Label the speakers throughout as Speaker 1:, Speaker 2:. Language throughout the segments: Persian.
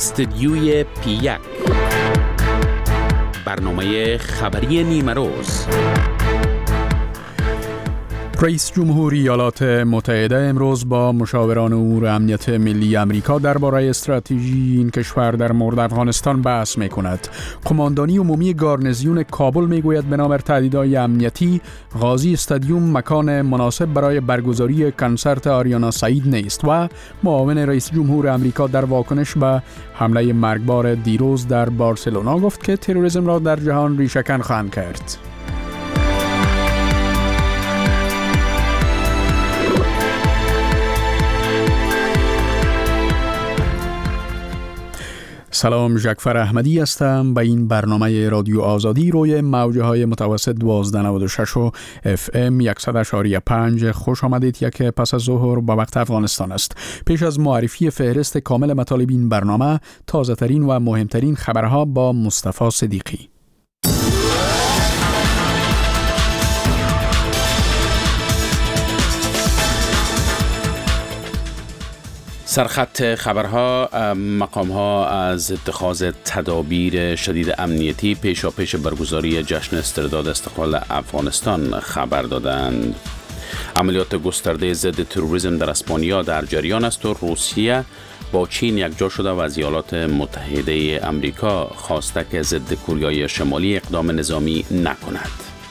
Speaker 1: استدیوی پی1 برنامه خبری نیمه روز.
Speaker 2: رئیس جمهور ایالات متحده امروز با مشاوران امور امنیت ملی آمریکا درباره استراتژی این کشور در مورد افغانستان بحث می‌کند. قماندانی عمومی گارنیزیون کابل می‌گوید بنابر تهدیدهای امنیتی غازی استادیوم مکان مناسب برای برگزاری کنسرت آریانا سعید نیست و معاون رئیس جمهور آمریکا در واکنش به حمله مرگبار دیروز در بارسلونا گفت که تروریسم را در جهان ریشه‌کن خواهند کرد. سلام، جعفر احمدی هستم. به این برنامه رادیو آزادی روی موجه های متوسط 1296 و FM 100.5 خوش آمدید. یک پس از ظهر با وقت افغانستان است. پیش از معرفی فهرست کامل مطالب این برنامه، تازه ترین و مهمترین خبرها با مصطفی صدیقی.
Speaker 1: سرخط خبرها: مقام‌ها از اتخاذ تدابیر شدید امنیتی پیشاپیش برگزاری جشن استرداد استقلال افغانستان خبر دادند. عملیات گسترده ضد تروریسم در اسپانیا در جریان است و روسیه با چین یکجا شده و از ایالات متحده آمریکا خواسته که ضد کره شمالی اقدام نظامی نکند.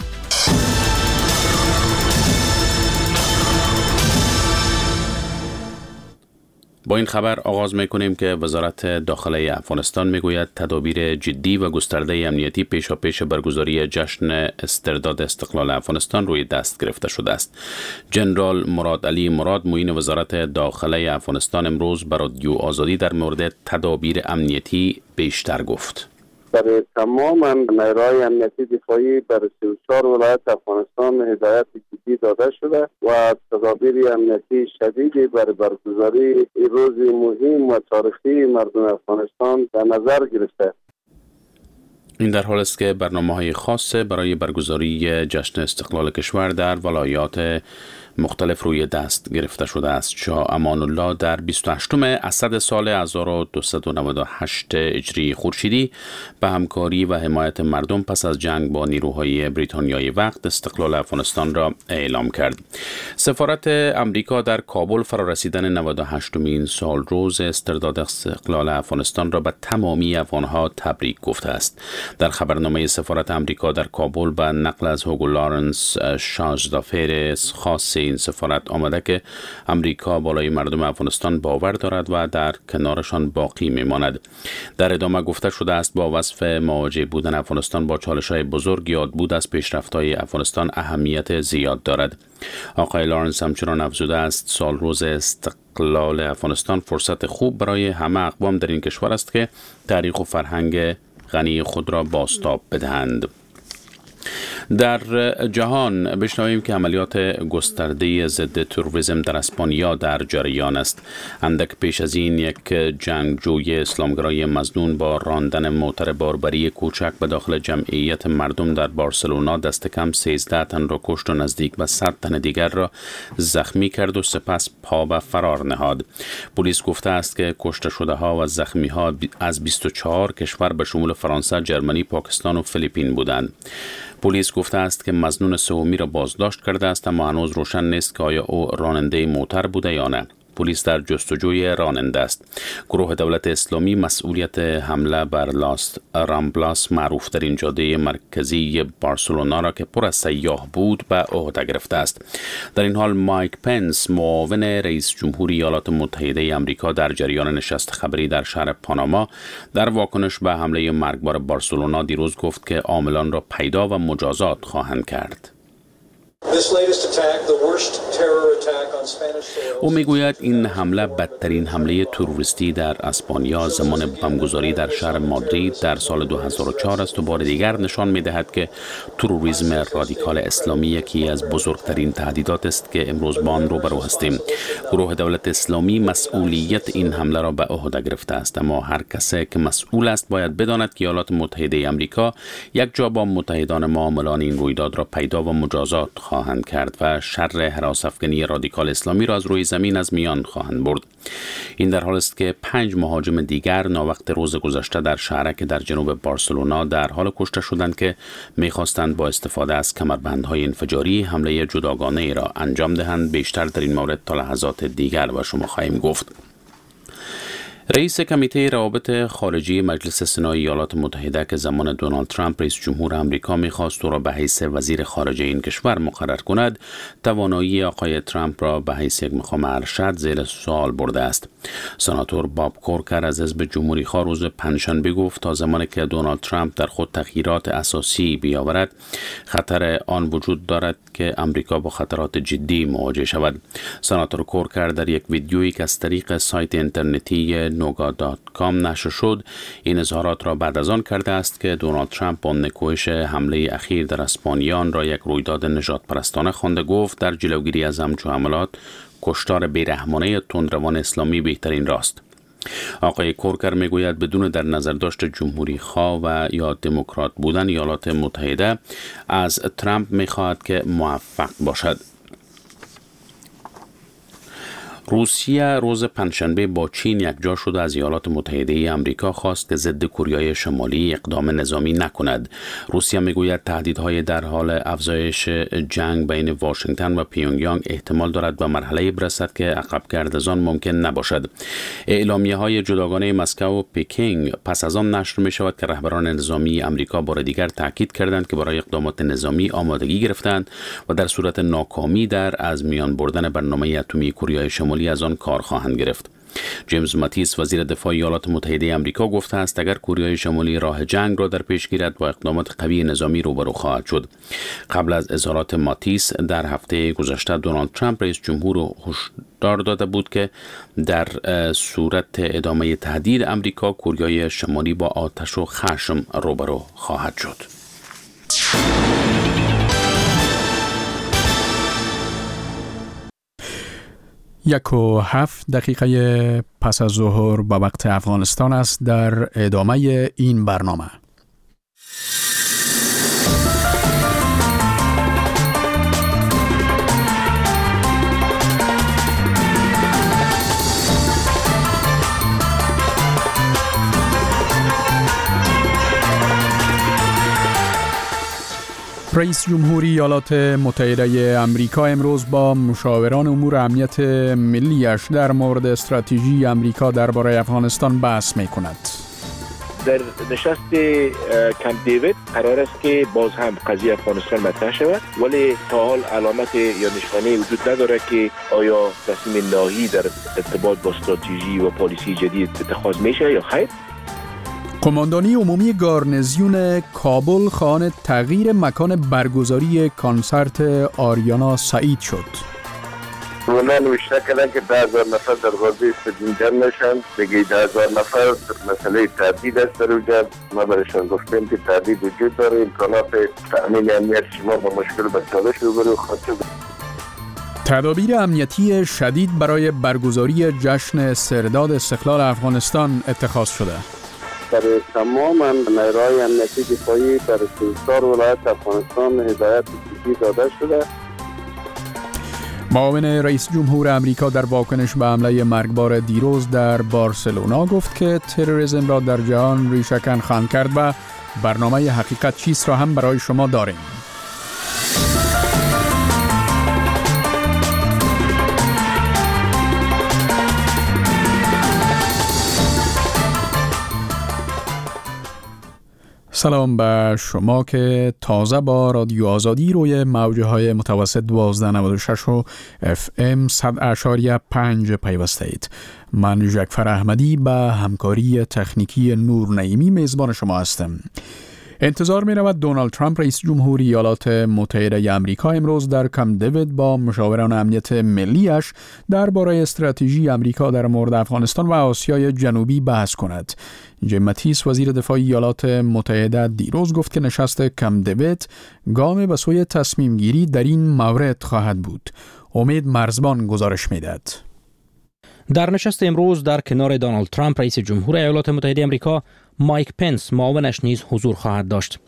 Speaker 1: با این خبر آغاز می‌کنیم که وزارت داخله افغانستان می‌گوید تدابیر جدی و گسترده امنیتی پیشاپیش برگزاری جشن استرداد استقلال افغانستان روی دست گرفته شده است. جنرال مراد علی مراد، معین وزارت داخله افغانستان، امروز بر رادیو آزادی در مورد تدابیر امنیتی بیشتر گفت.
Speaker 3: برای تمام نیروهای امنیتی دفاعی در 34 ولایت افغانستان هدایت جدی داده شده و تدابیر امنیتی شدیدی برای برگزاری این روز مهم و تاریخی مردم افغانستان در نظر گرفته.
Speaker 1: این در حال است که برنامه‌های خاص برای برگزاری جشن استقلال کشور در ولایات مختلف روی دست گرفته شده است. شاه امان الله در 28 اسد سال 1298 هجری خورشیدی به همکاری و حمایت مردم پس از جنگ با نیروهای بریتانیایی وقت استقلال افغانستان را اعلام کرد. سفارت امریکا در کابل فرارسیدن 98مین سال روز استرداد استقلال افغانستان را به تمامی افغانها تبریک گفته است. در خبرنامه سفارت امریکا در کابل به نقل از هوگو لارنس، شاهزاده خاص این سفارت آمده که امریکا بالای مردم افغانستان باور دارد و در کنارشان باقی میماند. در ادامه گفته شده است با وصف مواجه بودن افغانستان با چالش‌های بزرگ، یادبود از پیشرفت‌های افغانستان اهمیت زیاد دارد. آقای لارنس همچنان افزوده است سال روز استقلال افغانستان فرصت خوب برای همه اقوام در این کشور است که تاریخ و فرهنگ غنی خود را بازتاب بدهند. در جهان بشنویم که عملیات گسترده ضد تروریسم در اسپانیا در جریان است. اندک پیش از این یک جنگجوی اسلامگرای مظنون با راندن موتر باربری کوچک به داخل جمعیت مردم در بارسلونا دست کم 13 تن را کشت و نزدیک به 100 تن دیگر را زخمی کرد و سپس پا به فرار نهاد. پلیس گفته است که کشته شده ها و زخمی ها از 24 کشور به شمول فرانسه، جرمنی، پاکستان و فیلیپین بودند. پلیس گفته است که مظنون سومی را بازداشت کرده است، اما هنوز روشن نیست که آیا او راننده موتر بوده یا نه. پلیس در جستجوی راننده است. گروه دولت اسلامی مسئولیت حمله بر لاس رامبلاس، معروف در این جاده مرکزی بارسلونا، را که پر از سیاح بود به عهده گرفته است. در این حال مایک پنس، معاون رئیس جمهور ایالات متحده آمریکا، در جریان نشست خبری در شهر پاناما در واکنش به حمله مرگبار بارسلونا دیروز گفت که عاملان را پیدا و مجازات خواهند کرد. او میگوید این حمله بدترین حمله تروریستی در اسپانیا زمان بمبگذاری در شهر مادرید در سال 2004 است و بار دیگر نشان میدهد که تروریسم رادیکال اسلامی یکی از بزرگترین تهدیدات است که امروز با آن روبرو هستیم. گروه دولت اسلامی مسئولیت این حمله را به عهده گرفته است، اما هر کسی که مسئول است باید بداند که ایالات متحده آمریکا یک جا با متحدان ما عاملان این رویداد را پیدا و مجازات خواهند کرد و شر هراس افکنی رادیکال اسلامی را از روی زمین از میان خواهند برد. این در حال است که 5 مهاجم دیگر ناوقت روز گذشته در شهرک در جنوب بارسلونا در حال کشته شدند که می‌خواستند با استفاده از کمربندهای انفجاری حمله جداگانه ای را انجام دهند. بیشتر در این مورد تا لحظات دیگر و شما خواهیم گفت. رئیس کمیته روابط خارجی مجلس سنای ایالات متحده که زمان دونالد ترامپ رئیس جمهور آمریکا می‌خواست او را به حیث وزیر خارجه این کشور مقرر کند، توانایی آقای ترامپ را به حیث یک مقام ارشد زیر سوال برده است. سناتور باب کورکر از حزب جمهوری‌خواه روز پنجشنبه گفت تا زمانی که دونالد ترامپ در خود تغییرات اساسی بیاورد، خطر آن وجود دارد که آمریکا با خطرات جدی مواجه شود. سناتور کورکر در یک ویدیویی که از طریق سایت اینترنتی noga.com نشر شد این اظهارات را بعد از آن کرده است که دونالد ترامپ با نکوهش حمله اخیر در اسپانیا را یک رویداد نجات پرستانه خوانده. گفت در جلوگیری از همچون حملات کشتار بیرحمانه تندروان اسلامی بهترین راست. آقای کورکر میگوید بدون در نظر داشت جمهوری خواه و یا دموکرات بودن ایالات متحده از ترامپ میخواهد که موفق باشد. روسیه روز پنجشنبه با چین یکجا شد از ایالات متحده آمریکا خواست که ضد کره شمالی اقدام نظامی نکند. روسیه میگوید تهدیدهای در حال افزایش جنگ بین واشنگتن و پیونگیانگ احتمال دارد به مرحله برسد که عقب گرد از آن ممکن نباشد. اعلامیه‌های جداگانه مسکو و پکینگ پس از آن نشر می شود که رهبران نظامی آمریکا بار دیگر تاکید کردند که برای اقدامات نظامی آمادگی گرفتند و در صورت ناکامی در از میان بردن برنامه اتمی کره شمالی از آن کار خواهند گرفت. جیمز ماتیس وزیر دفاع ایالات متحده آمریکا گفته است اگر کره شمالی راه جنگ را در پیش گیرد با اقدامات قوی نظامی روبرو خواهد شد. قبل از اظهارات ماتیس در هفته گذشته دونالد ترامپ رئیس جمهور هشدار داده بود که در صورت ادامه تهدید آمریکا کره شمالی با آتش و خشم روبرو خواهد شد.
Speaker 2: 1:07 پس از ظهر با وقت افغانستان است. در ادامه این برنامه رئیس جمهوری ایالات متحده آمریکا امروز با مشاوران امور امنیت ملیش در مورد استراتژی آمریکا درباره افغانستان بحث می‌کند.
Speaker 4: در نشست کمپ دیوید قرار است که باز هم قضیه افغانستان مطرح شود، ولی تا حال علامت یا نشانه وجود ندارد که آیا تصمیم نهایی در ارتباط با استراتژی و پالیسی جدید اتخاذ میشه یا خیر.
Speaker 2: قماندانی عمومی گارنیزیون کابل خواهان تغییر مکان برگزاری کنسرت آریانا سعید شد.
Speaker 3: اونا نوشته کردن که 10,000 نفر در بازی استادیوم جمع نشن، بگید 10,000 نفر مسئله تردید است در اونجا. ما برشان گفتیم که تردید وجود داره، امکانات تأمین امنیت شما با مشکل به چالش روبرو خواهد شد.
Speaker 2: تدابیر امنیتی شدید برای برگزاری جشن سرداد استقلال افغانستان اتخاذ شده.
Speaker 3: برای تمام نیروهای امنیتی دفاعی در 34 ولایت افغانستان هدایت جدی داده شده.
Speaker 2: معاون رئیس جمهور آمریکا در واکنش به حمله مرگبار دیروز در بارسلونا گفت که تروریسم را در جهان ریشه‌کن خواهند کرد و برنامه حقیقت چیست را هم برای شما داریم. سلام به شما که تازه با رادیو آزادی روی موج‌های متوسط 1296 و FM 100.5 پیوسته اید. من جعفر احمدی به همکاری تکنیکی نور نعیمی میزبان شما هستم. انتظار می رود دونالد ترامپ رئیس جمهوری ایالات متحده آمریکا امروز در کمپ دیوید با مشاوران امنیت ملیش درباره استراتژی آمریکا در مورد افغانستان و آسیای جنوبی بحث کند. جیم ماتیس وزیر دفاع ایالات متحده دیروز گفت که نشست کمپ دیوید گام به سوی تصمیم گیری در این مورد خواهد بود. امید مرزبان گزارش می‌دهد.
Speaker 5: در نشست امروز در کنار دونالد ترامپ رئیس جمهور ایالات متحده آمریکا، مایک پنس معاونش نیز حضور خواهد داشت.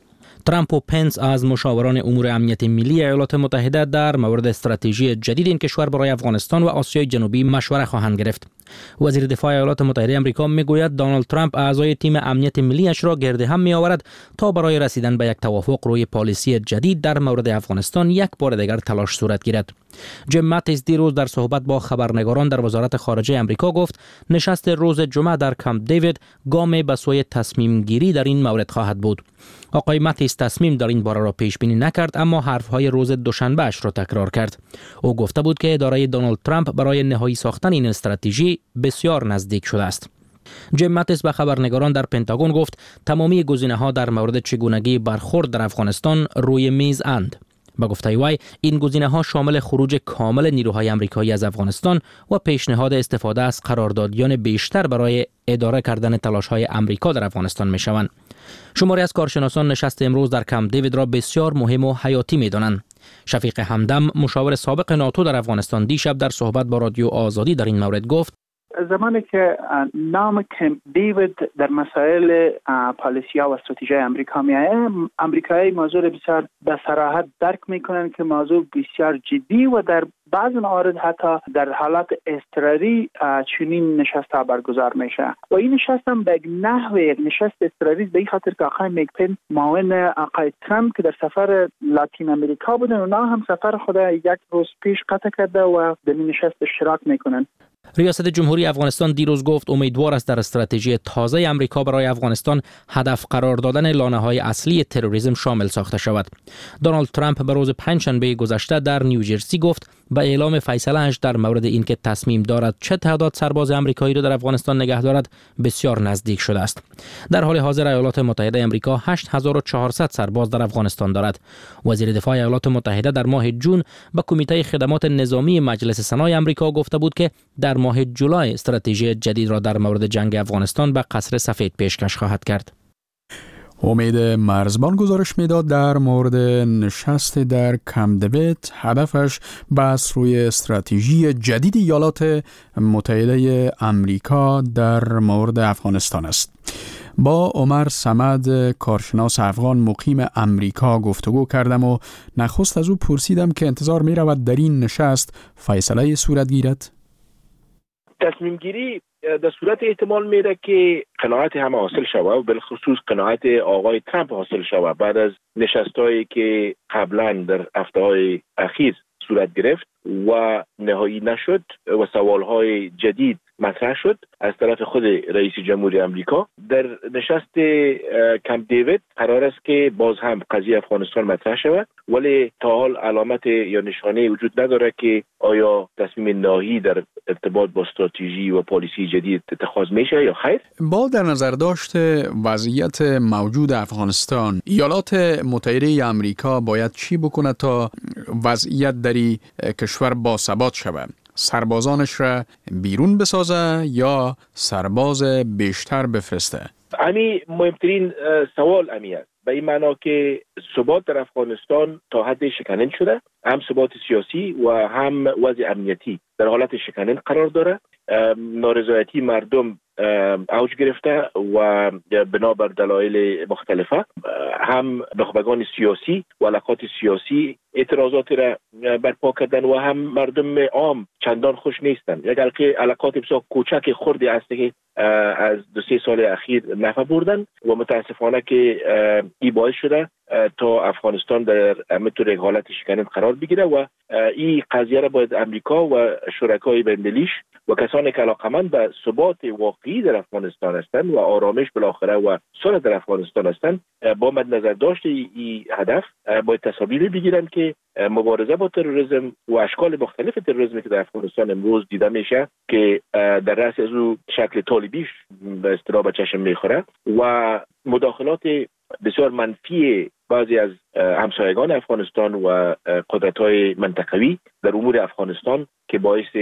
Speaker 5: ترامپ و پنس از مشاوران امور امنیت ملی ایالات متحده در مورد استراتژی جدید این کشور برای افغانستان و آسیای جنوبی مشوره خواهند گرفت. وزیر دفاع ایالات متحده آمریکا میگوید دونالد ترامپ اعضای تیم امنیت ملیش را گرد هم میآورد تا برای رسیدن به یک توافق روی پالیسی جدید در مورد افغانستان یک بار دیگر تلاش صورت گیرد. جیم ماتیس دیروز در صحبت با خبرنگاران در وزارت خارجه آمریکا گفت نشست روز جمعه در کامپ دیوید گامی به سوی تصمیم گیری در این مورد خواهد بود. آقای ماتیس تصمیم در این باره را پیش بینی نکرد، اما حرفهای روز دوشنبه اش را تکرار کرد. او گفته بود که اداره دونالد ترامپ برای نهایی ساختن این استراتژی بسیار نزدیک شده است. جیم ماتیس به خبرنگاران در پنتاگون گفت تمامی گزینه‌ها در مورد چگونگی برخورد در افغانستان روی میز اند. با گفته وی این گزینه‌ها شامل خروج کامل نیروهای آمریکایی از افغانستان و پیشنهاد استفاده از قراردادیان بیشتر برای اداره کردن تلاش‌های آمریکا در افغانستان می‌شوند. شماری از کارشناسان نشست امروز در کامپ دیوید را بسیار مهم و حیاتی می‌دانند. شفیق همدم مشاور سابق ناتو در افغانستان دیشب در صحبت با رادیو آزادی در این مورد گفت
Speaker 6: زمانی که نام کمپ دیوید در مسائل پالیسیا و استراتژی آمریکا میآید، آمریکایی موضوع بسیار به صراحت درک میکنند که موضوع بسیار جدی و در بعض موارد حتی در حالات اضطراری چنین نشست برگزار میشه و این نشست هم به نحو یک نشست اضطراری به این خاطر که آقای میک پنس معاون آقای ترامپ که در سفر لاتین امریکا بودن اونا هم سفر خود یک روز پیش قطع کرده و در این نشست اشتراک میکنن.
Speaker 5: ریاست جمهوری افغانستان دیروز گفت امیدوار است در استراتژی تازه آمریکا برای افغانستان هدف قرار دادن لانه‌های اصلی تروریسم شامل ساخته شود. دونالد ترامپ به روز پنجشنبه گذشته در نیوجرسی گفت به اعلام فیصله‌اش در مورد اینکه تصمیم دارد چه تعداد سرباز آمریکایی را در افغانستان نگه دارد بسیار نزدیک شده است. در حال حاضر ایالات متحده آمریکا 8400 سرباز در افغانستان دارد. وزیر دفاع ایالات متحده در ماه جون به کمیته خدمات نظامی مجلس سنای آمریکا گفته بود که در ماه جولای استراتژی جدید را در مورد جنگ افغانستان به قصر سفید پیشکش خواهد کرد.
Speaker 2: امید مرزبان گزارش میداد در مورد نشست در کامپ دیوید هدفش بحث روی استراتژی جدید ایالات متحده آمریکا در مورد افغانستان است. با عمر صمد کارشناس افغان مقیم امریکا گفتگو کردم و نخست از او پرسیدم که انتظار می رود در این نشست فیصله صورت گیرد؟
Speaker 4: تصمیم گیری در صورت احتمال میره که قناعت همه حاصل شود و بالخصوص قناعت آقای ترامپ حاصل شود بعد از نشستایی که قبلا در هفته‌های اخیر صورت گرفت و نهایی نشد و سوالهای جدید مطرح شد از طرف خود رئیس جمهوری آمریکا. در نشست کامپ دیوید قرار است که باز هم قضیه افغانستان مطرح شود، ولی تا حال علامت یا نشانه وجود نداره که آیا تصمیم نهایی در ارتباط با استراتژی و پالیسی جدید اتخاذ میشه یا خیر.
Speaker 2: با در نظر داشت وضعیت موجود افغانستان، ایالات متحده آمریکا باید چی بکنه تا وضعیت در کشور باثبات شود؟ سربازانش را بیرون بسازه یا سرباز بیشتر بفرسته؟
Speaker 4: امی مهمترین سوال امی است، به این معنا که ثبات در افغانستان تا حد شکنن شده، هم ثبات سیاسی و هم وضع امنیتی در حالت شکنن قرار داره. نارضایتی مردم اوج گرفته و بنابر دلایل مختلفه هم نخبگان سیاسی و علاقات سیاسی اعتراضات را برپا کردن و هم مردم عام چندان خوش نیستن. یک علاقات بسیار کوچک خردی است که از 2-3 سال اخیر نفع بردن و متاسفانه که این باعث شده تا افغانستان در همینطور یک حالت شکنن قرار بگیره و این قضیه را باید امریکا و شرکای بین‌المللیش و کسانی که علاقمند به ثبات واقعی در افغانستان هستند و آرامش بالاخره و صلح در افغانستان هستند با مد نظر داشت این هدف باید تصاویری بگیرند که مبارزه با تروریسم و اشکال مختلف تروریسمی که در افغانستان امروز دیده میشه که در رأس از او شکل طالبیش به اصطلاح به چشم میخوره و مداخلات بسیار منفی بعضی از همسایگان افغانستان و قدرت‌های منطقوی در امور افغانستان که باعث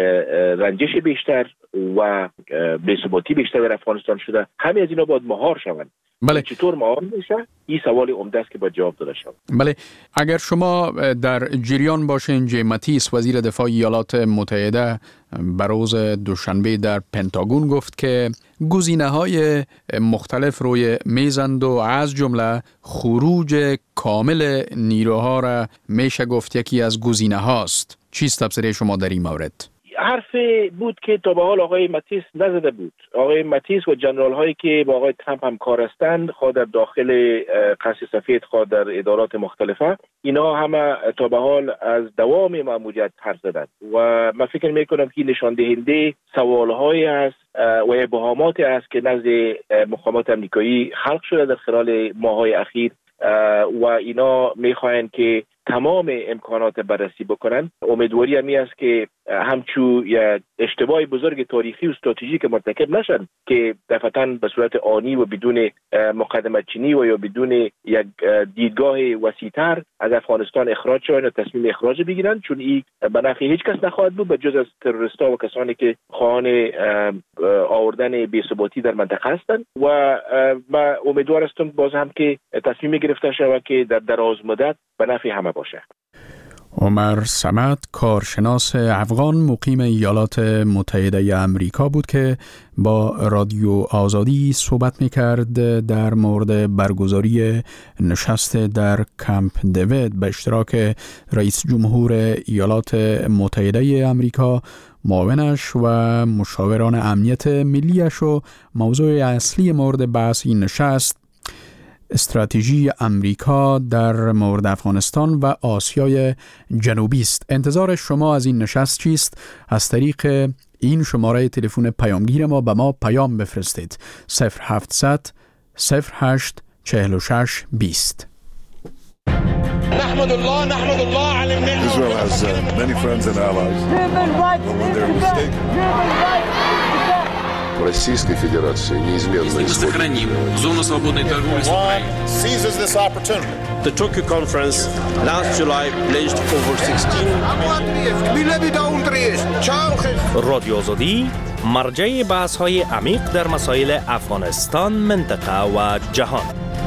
Speaker 4: رنجش بیشتر و بی‌ثباتی بیشتر در افغانستان شده، همه از اینا باید مهار شوند.
Speaker 2: بله.
Speaker 4: چطور مهار میشه؟ این سوال عمده است که باید جواب داده شود.
Speaker 2: بله، اگر شما در جریان باشین، جیم ماتیس وزیر دفاع ایالات متحده بروز دوشنبه در پنتاگون گفت که گزینه‌های مختلف روی میزند و از جمله خروج خروج کامل نیروها را میشه گفت یکی از گزینه هاست. چیست تفسیر شما در این مورد؟
Speaker 4: حرفی بود که تا به حال آقای ماتیس نزده بود. آقای ماتیس و جنرال هایی که با آقای ترامپ هم کار هستند، خواه در داخل قصر سفید خواه در ادارات مختلفه، اینا همه تا به حال از دوام ماموریت حرف زدند و من فکر میکنم که نشان دهنده سوال هایی است و ابهاماتی است که نزد مقامات امریکایی خلق شده در خلال ماه‌های اخیر و اینا میخواهند که تمام امکانات بررسی بکنن. امیدواری همی است که همچون یک اشتباه بزرگ تاریخی و استراتژیک مرتکب نشن که دفعتاً به صورت آنی و بدون مقدمت چینی و یا بدون یک دیدگاه وسیع‌تر از افغانستان اخراج شوند و تصمیم اخراج بگیرن، چون این به نفع هیچ کس نخواهد بود به جز از تروریست‌ها و کسانی که خواهان آوردن بی‌ثباتی در منطقه هستند. و من امیدوار هستم باز هم که تصمیم گرفته شود که در دراز مدت به نفع همه باشه.
Speaker 2: عمر صمد، کارشناس افغان مقیم ایالات متحده امریکا بود که با رادیو آزادی صحبت میکرد در مورد برگزاری نشست در کمپ دیوید به اشتراک رئیس جمهور ایالات متحده امریکا، معاونش و مشاوران امنیت ملیش و موضوع اصلی مورد بحث این نشست استراتژی امریکا در مورد افغانستان و آسیای جنوبی است. انتظار شما از این نشست چیست؟ از طریق این شماره تلفن پیامگیر ما به ما پیام بفرستید. 0700 08 46 20.
Speaker 7: نحمد الله على النعمة.
Speaker 8: Israel has many friends and allies. When they're mistaken. Российской Федерации неизменно
Speaker 9: сохраним зону свободной торговли с Украиной.
Speaker 7: Seizes this opportunity.
Speaker 10: The Tokyo conference last July pledged over 16 رادیو آزادی مرجع بحث‌های عمیق در مسائل افغانستان، منطقه و جهان.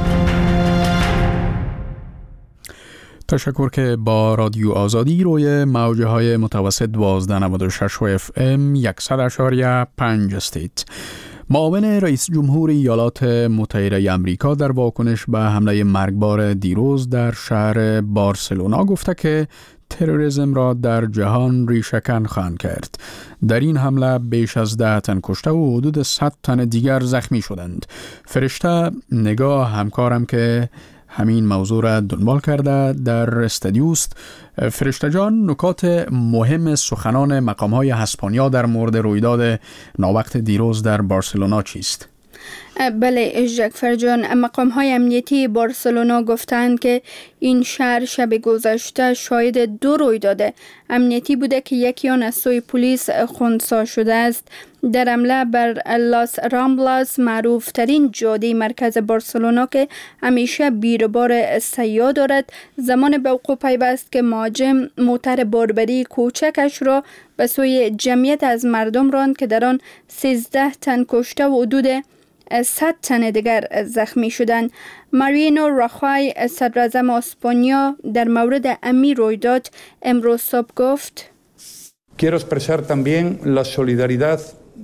Speaker 2: تشکر که با رادیو آزادی روی موجه های متوسط 1296 FM 100.5 استید. معاون رئیس جمهور ایالات متحده امریکا در واکنش به حمله مرگبار دیروز در شهر بارسلونا گفته که تروریسم را در جهان ریشه‌کن خواهند کرد. در این حمله بیش از 10 تن کشته و حدود 100 تن دیگر زخمی شدند. فرشته نگاه همکارم که همین موضوع را دنبال کرده در استودیوست. فرشته جان، نکات مهم سخنان مقام‌های اسپانیا در مورد رویداد ناوقت دیروز در بارسلونا چیست؟
Speaker 11: بله جعفر جان، مقام‌های امنیتی بارسلونا گفتند که این شهر شب گذشته شاهد 2 رویداد امنیتی بوده که یکی آن از سوی پلیس خنثی شده است. در حمله بر لاس رامبلاس، معروف ترین جاده مرکز بارسلونا که همیشه بیروبار سیاه دارد، زمان به وقوع پیوست که مهاجم موتر باربری کوچکش را به سوی جمعیت از مردم راند که در آن 13 تن کشته و حدود 100 تن دیگر زخمی شدند. مارینو راخوی، صدراعظم اسپانیا، در مورد امی رویداد امروز صبح گفت:
Speaker 12: Quiero expresar también la solidaridad.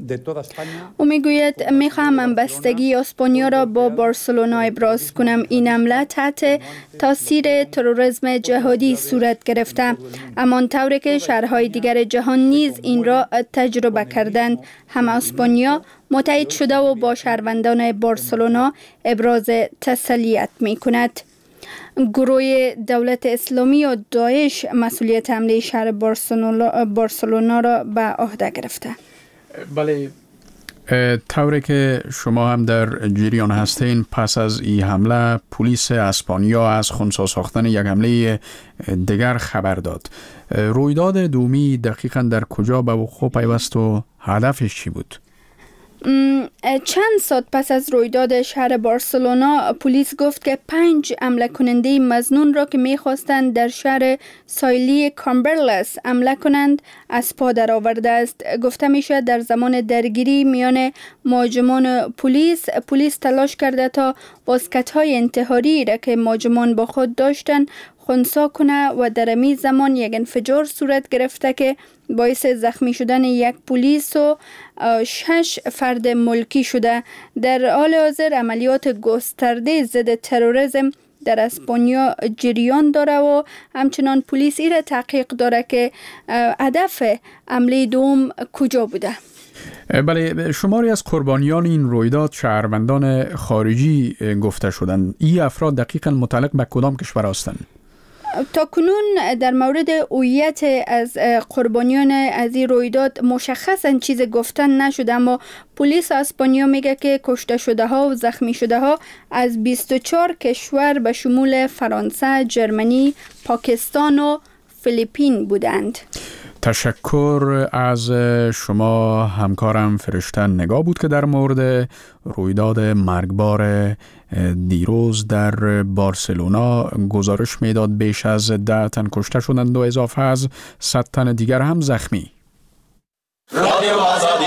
Speaker 11: او میگوید میخواهم همبستگی اسپانیا را با بارسلونا ابراز کنم. این حمله تحت تاثیر تروریسم جهادی صورت گرفته، همان طوری که شهرهای دیگر جهان نیز این را تجربه کردند. هم اسپانیا متحد شده و با شهروندان بارسلونا ابراز تسلیت میکند. گروه دولت اسلامی و داعش مسئولیت حمله شهر بارسلونا را به عهده گرفته.
Speaker 2: بله، طوری که شما هم در جریان هستین، پس از این حمله پلیس اسپانیا از خنثی ساختن یک حمله دیگر خبر داد. رویداد دومی دقیقاً در کجا به وقوع پیوست و هدفش چی بود؟
Speaker 11: چند ساعت پس از رویداد شهر بارسلونا، پلیس گفت که 5 حمله کننده مظنون را که می‌خواستند در شهر ساحلی کامبرلس حمله کنند از پا در آورده است. گفته میشه در زمان درگیری میان مهاجمان پلیس تلاش کرده تا باسکت‌های انتحاری را که مهاجمان با خود داشتند خنثی کنه و در این زمان یک انفجار صورت گرفته که باعث زخمی شدن یک پلیس و 6 فرد ملکی شده. در حال حاضر عملیات گسترده ضد تروریسم در اسپانیا جریان داره و همچنان پلیس ایره تحقیق داره که هدف حمله دوم کجا بوده.
Speaker 2: بله، شماری از قربانیان این رویداد شهروندان خارجی گفته شدند. این افراد دقیقاً متعلق به کدام کشور هستند؟
Speaker 11: تا کنون در مورد هویت از قربانیان از این رویداد مشخصاً چیز گفتن نشده، اما پلیس اسپانیا میگه که کشته شده ها و زخمی شده ها از 24 کشور به شمول فرانسه، جرمنی، پاکستان و فیلیپین بودند.
Speaker 2: تشکر از شما همکارم فرشته نگاه بود که در مورد رویداد مرگبار دیروز در بارسلونا گزارش میداد. بیش از 10 تن کشته شدند و اضافه از 100 تن دیگر هم زخمی. رادیو آزادی.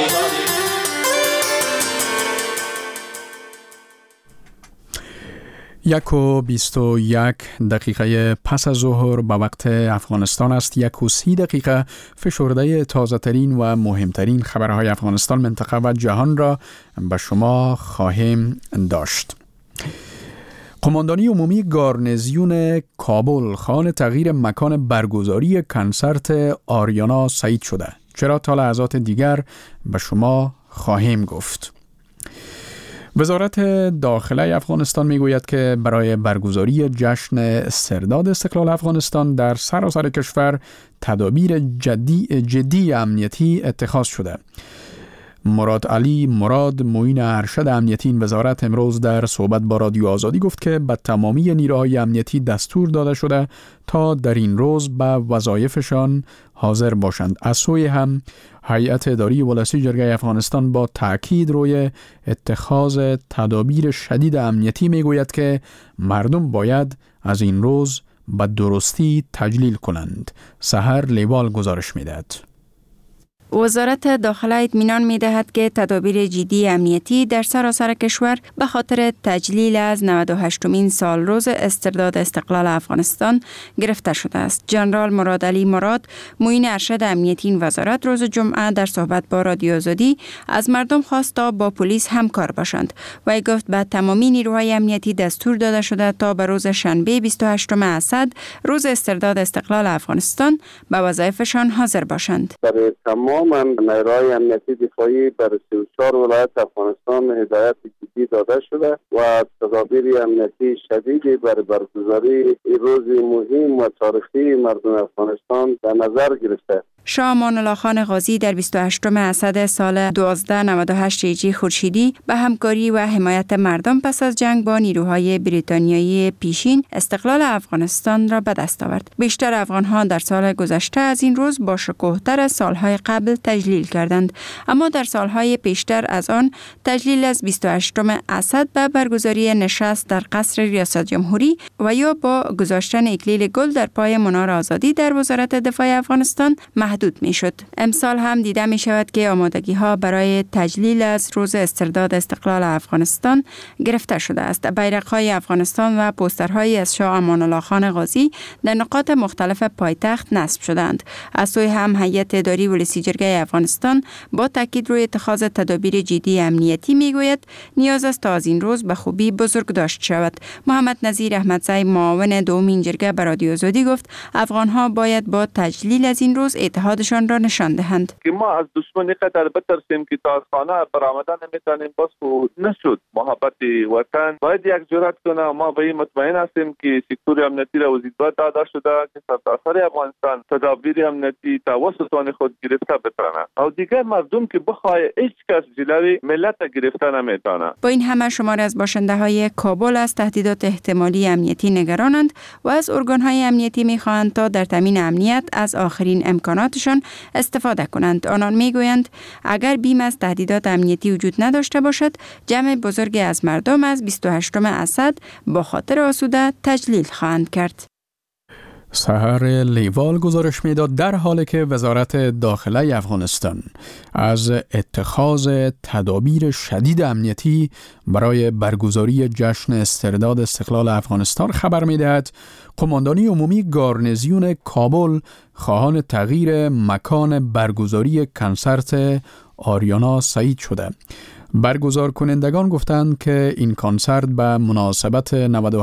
Speaker 2: یک و 21 دقیقه پس از ظهر به وقت افغانستان است. 1 و 30 دقیقه فشرده تازه ترین و مهمترین خبرهای افغانستان، منطقه و جهان را به شما خواهیم داشت. قماندانی عمومی گارنیزیون کابل خواهان تغییر مکان برگزاری کنسرت آریانا سعید شده. چرا؟ تا لحظات دیگر به شما خواهیم گفت. وزارت داخله افغانستان میگوید که برای برگزاری جشن استرداد استقلال افغانستان در سراسر کشور تدابیر جدی امنیتی اتخاذ شده. مراد علی مراد معین ارشد امنیتی این وزارت امروز در صحبت با رادیو آزادی گفت که به تمامی نیروهای امنیتی دستور داده شده تا در این روز به وظایفشان حاضر باشند. از سوی هم هیئت اداری ولسی جرگه افغانستان با تأکید روی اتخاذ تدابیر شدید امنیتی میگوید که مردم باید از این روز به درستی تجلیل کنند. سحر لیوال گزارش میدهد.
Speaker 13: وزارت داخله اطمینان می‌دهد که تدابیر جدی امنیتی در سراسر کشور به خاطر تجلیل از 98مین سال روز استرداد استقلال افغانستان گرفته شده است. جنرال مراد علی مراد معین ارشد امنیتی این وزارت روز جمعه در صحبت با رادیو آزادی از مردم خواست تا با پلیس همکار باشند و گفت به تمامی نیروهای امنیتی دستور داده شده تا به روز شنبه 28 اسد روز استرداد استقلال افغانستان به وظایفشان حاضر باشند.
Speaker 3: من نیروهای امنیتی دفاعی بر 34 ولایت افغانستان هدایت جدی داده شده و تدابیر امنیتی شدیدی برای برگزاری این روز مهم و تاریخی مردم افغانستان در نظر گرفته.
Speaker 13: شاه امان الله خان غازی در 28 اسد سال 1298 هجری خورشیدی به همکاری و حمایت مردم پس از جنگ با نیروهای بریتانیایی پیشین استقلال افغانستان را به دست آورد. بیشتر افغان‌ها در سال گذشته از این روز با شکوه‌تر از سالهای قبل تجلیل کردند، اما در سالهای پیشتر از آن تجلیل از 28 اسد به برگزاری نشست در قصر ریاست جمهوری و یا با گذاشتن اکلیل گل در پای منار آزادی در وزارت دفاع افغانستان محدود می شد. امسال هم دیده می شود که آمادگی ها برای تجلیل از روز استرداد استقلال افغانستان گرفته شده است. بیرق های افغانستان و پوسترهایی از شاه امان الله خان غازی در نقاط مختلف پایتخت نصب شدند. از سوی هم هیئت اداری ولسی جرگه افغانستان با تاکید روی اتخاذ تدابیر جدی امنیتی می گوید نیاز است تا از این روز به خوبی بزرگ داشت شود. محمد نظیر احمدزی معاون دومین جرگه به رادیو آزادی گفت افغان ها باید با تجلیل از این روز اتحادشان را نشان دهند.
Speaker 14: که ما از دشمنی قطر بترسیم که تا از خانه برآمدن نمیتونیم، بس نشد. محبت وطن باید یک جرأت کنه. ما به این مطمئن هستیم که سکتور امنیتی را وظیفه داده شده که سرتاسر افغانستان تدابیر امنیتی توسط آن خود گرفته بتونه و دیگر مردم که بخواه هیچ کس جلوی ملت گرفته نمیتونه.
Speaker 13: با این همه شماری از باشنده های کابل از تهدیدات احتمالی امنیتی نگرانند و از ارگان های امنیتی میخواهند تا در تامین امنیت از آخرین امکاناتشان استفاده کنند. آنان میگویند اگر بیم از تهدیدات امنیتی وجود نداشته باشد، جمع بزرگی از مردم از 28 اسد با خاطر آسوده تجلیل خواهند کرد.
Speaker 2: سحر لیوال گزارش میداد در حالی که وزارت داخله افغانستان از اتخاذ تدابیر شدید امنیتی برای برگزاری جشن استرداد استقلال افغانستان خبر میدهد، قماندانی عمومی گارنیزیون کابل خواهان تغییر مکان برگزاری کنسرت آریانا سعید شده. برگزار کنندگان گفتند که این کنسرت به مناسبت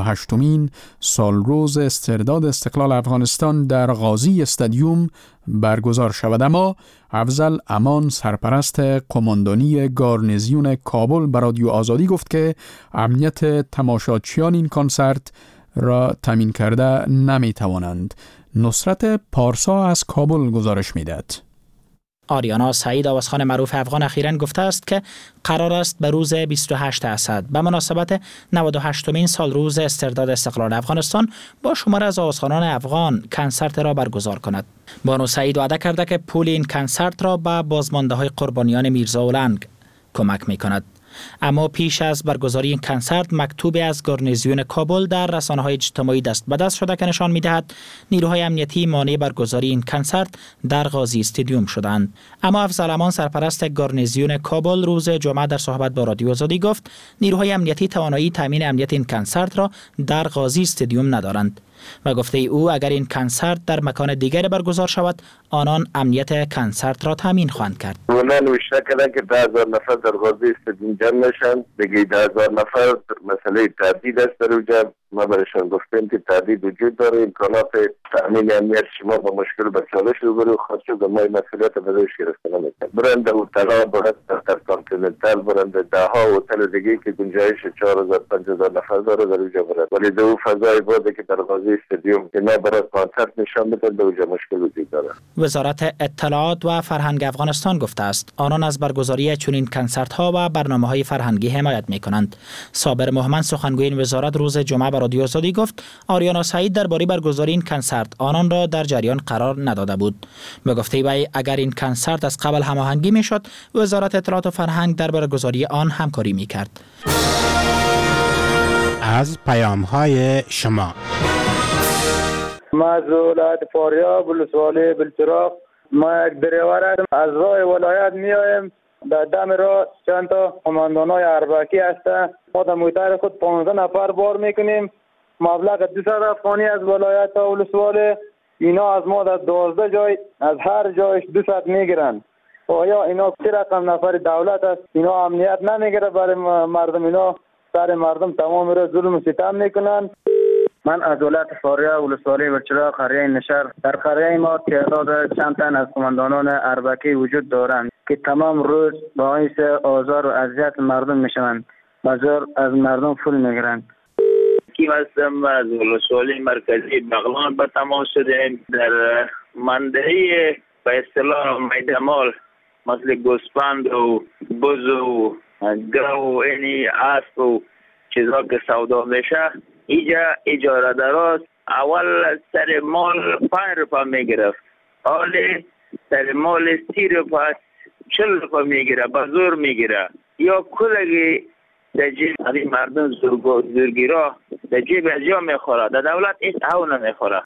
Speaker 2: 98مین سالروز استرداد استقلال افغانستان در غازی استادیوم برگزار شود، اما افضل امان سرپرست قماندانی گارنیزیون کابل به رادیو آزادی گفت که امنیت تماشاچیان این کنسرت را تامین کرده نمی توانند. نصرت پارسا از کابل گزارش می‌دهد.
Speaker 5: آریانا سعید آوازخان معروف افغان اخیراً گفته است که قرار است به روز 28 اسد به مناسبت 98مین سالروز استرداد استقلال افغانستان با شمار از آوازخوانان افغان کنسرت را برگزار کند. بانو سعید وعده کرده که پول این کنسرت را به بازمانده‌های قربانیان میرزا اولنگ کمک می‌کند. اما پیش از برگزاری این کنسرت مکتوبی از گارنیزیون کابل در رسانه‌های اجتماعی دست به دست شده که نشان می‌دهد نیروهای امنیتی مانع برگزاری این کنسرت در غازی استادیوم شدند. اما افضل امان سرپرست گارنیزیون کابل روز جمعه در صحبت با رادیو آزادی گفت نیروهای امنیتی توانایی تامین امنیت این کنسرت را در غازی استادیوم ندارند و گفته او اگر این کنسرت در مکان دیگر برگزار شود آنان امنیت کنسرت را تامین خواهند کرد.
Speaker 3: اونا نوشته کردن که 10,000 نفر در غازی استادیوم جمع نشن، دیگه 10,000 نفر مسئله تردید است در اونجا. ما برایشان گفتیم که تردید وجود داره، امکانات تامین امنیت شما با مشکل به چالش روبرو خواهد شد و ما این مسئولیت به دوش گرفته نمی‌کنیم. برند هتل‌ها، برند اینترکانتیننتال، برند ده‌ها هتل دیگه که گنجایش 4,000 5,000 نفر داره در اونجا برند، ولی دو فضای بوده که در غازی استادیوم اینا برای کنسرت نشان بدن در اونجا مشکل وجود داره.
Speaker 5: وزارت اطلاعات و فرهنگ افغانستان گفته است آنان از برگزاری چنین کنسرت‌ها و برنامه‌های فرهنگی حمایت می‌کنند. صابر محمد سخنگوی این وزارت روز جمعه به رادیو آزادی گفت آریانا سعید درباره برگزاری این کنسرت آنان را در جریان قرار نداده بود. به گفته وی اگر این کنسرت از قبل هماهنگی می‌شد وزارت اطلاعات و فرهنگ در برگزاری آن همکاری می‌کرد.
Speaker 15: از پیام‌های شما
Speaker 16: ما ولایت فاریاب ولسوالی بلچراغ، ما یک دریورم از راه ولایت میایم. در دم راه چند تا قماندانای اربکی هستند. ما در موتر خود 15 نفر بار میکنیم. مبلغ 200 افغانی از ولایت تا ولسوالی. اینا از ما در 12 جای از هر جایش 200 میگیرن. آیا اینا چه رقم نفر دولت است؟ اینا امنیت نمیگیره برای مردم، اینا سر مردم تمام را ظلم و ستم میکنن. من از ولایت فاریاب ولسوالی بلچراغ قریه نشر، در قریه ما تعداد چند تن از قماندانان اربکی وجود دارند که تمام روز باعث آزار و اذیت مردم میشوند. مزار از مردم پول میگیرند.
Speaker 17: کی هستم از ولسوالی مرکزی بغلان به تماس شدیم. در منطقه به اصطلاح میدمال مثل گوسفند و بز و گاو و اینی اسب و چیزا که سودا میشه اینجا اجاره دراست. اول سر مال 5 روپا میگرفت، حالی سر مال 30 روپا 40 روپا میگیره، به زور میگیره. یا کلگی در جیب همین مردم زورگیرا در جیب از جا میخوره، در دولت این او نمیخوره.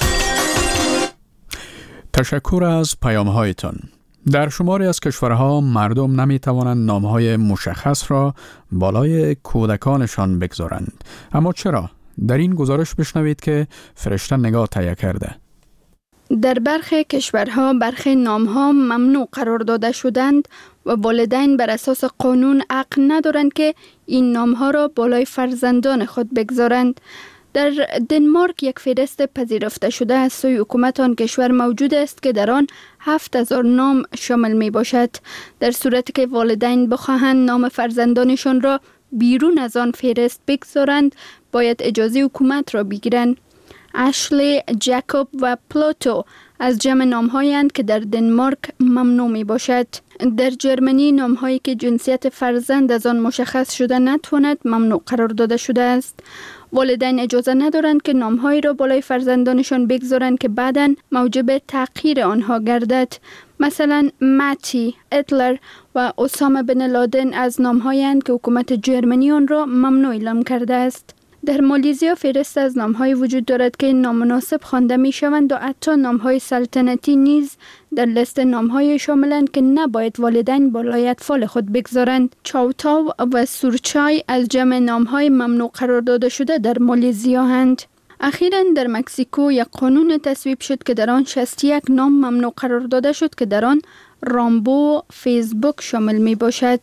Speaker 2: تشکر از پیام‌هایتان. در شماری از کشورها مردم نمی توانند نامهای مشخص را بالای کودکانشان بگذارند. اما چرا؟ در این گزارش بشنوید که فرشته نگاه تهیه کرده.
Speaker 11: در برخی کشورها برخی نامها ممنوع قرار داده شدند و والدین بر اساس قانون حق ندارند که این نامها را بالای فرزندان خود بگذارند. در دنمارک یک فهرست پذیرفته شده از سوی حکومت آن کشور موجود است که در آن 7,000 نام شامل می باشد. در صورتی که والدین بخواهند نام فرزندانشان را بیرون از آن فهرست بگذارند باید اجازه حکومت را بگیرند. اشلی، جکوب و پلوتو از جمع نام‌هایند که در دنمارک ممنوع می باشد. در جرمنی نام‌هایی که جنسیت فرزند از آن مشخص شده نتواند ممنوع قرار داده شده است. والدین اجازه ندارند که نام‌هایی را بالای فرزندانشان بگذارند که بعداً موجب تغییر آنها گردد. مثلا ماتی، اتلر و اسامه بن لادن از نام‌هایند که حکومت جرمنی آن را ممنوع اعلام کرده است. در مالیزیا فهرست از نام‌های وجود دارد که نامناسب خوانده می‌شوند و حتی نام‌های سلطنتی نیز در لیست نام‌های شاملند که نباید والدین بالای اطفال خود بگذارند. چاوتاو و سورچای از جمع نام‌های ممنوع قرار داده شده در مالیزیا هستند. اخیراً در مکزیکو یک قانون تصویب شد که در آن 61 نام ممنوع قرار داده شد که در آن رامبو و فیسبوک شامل می باشد.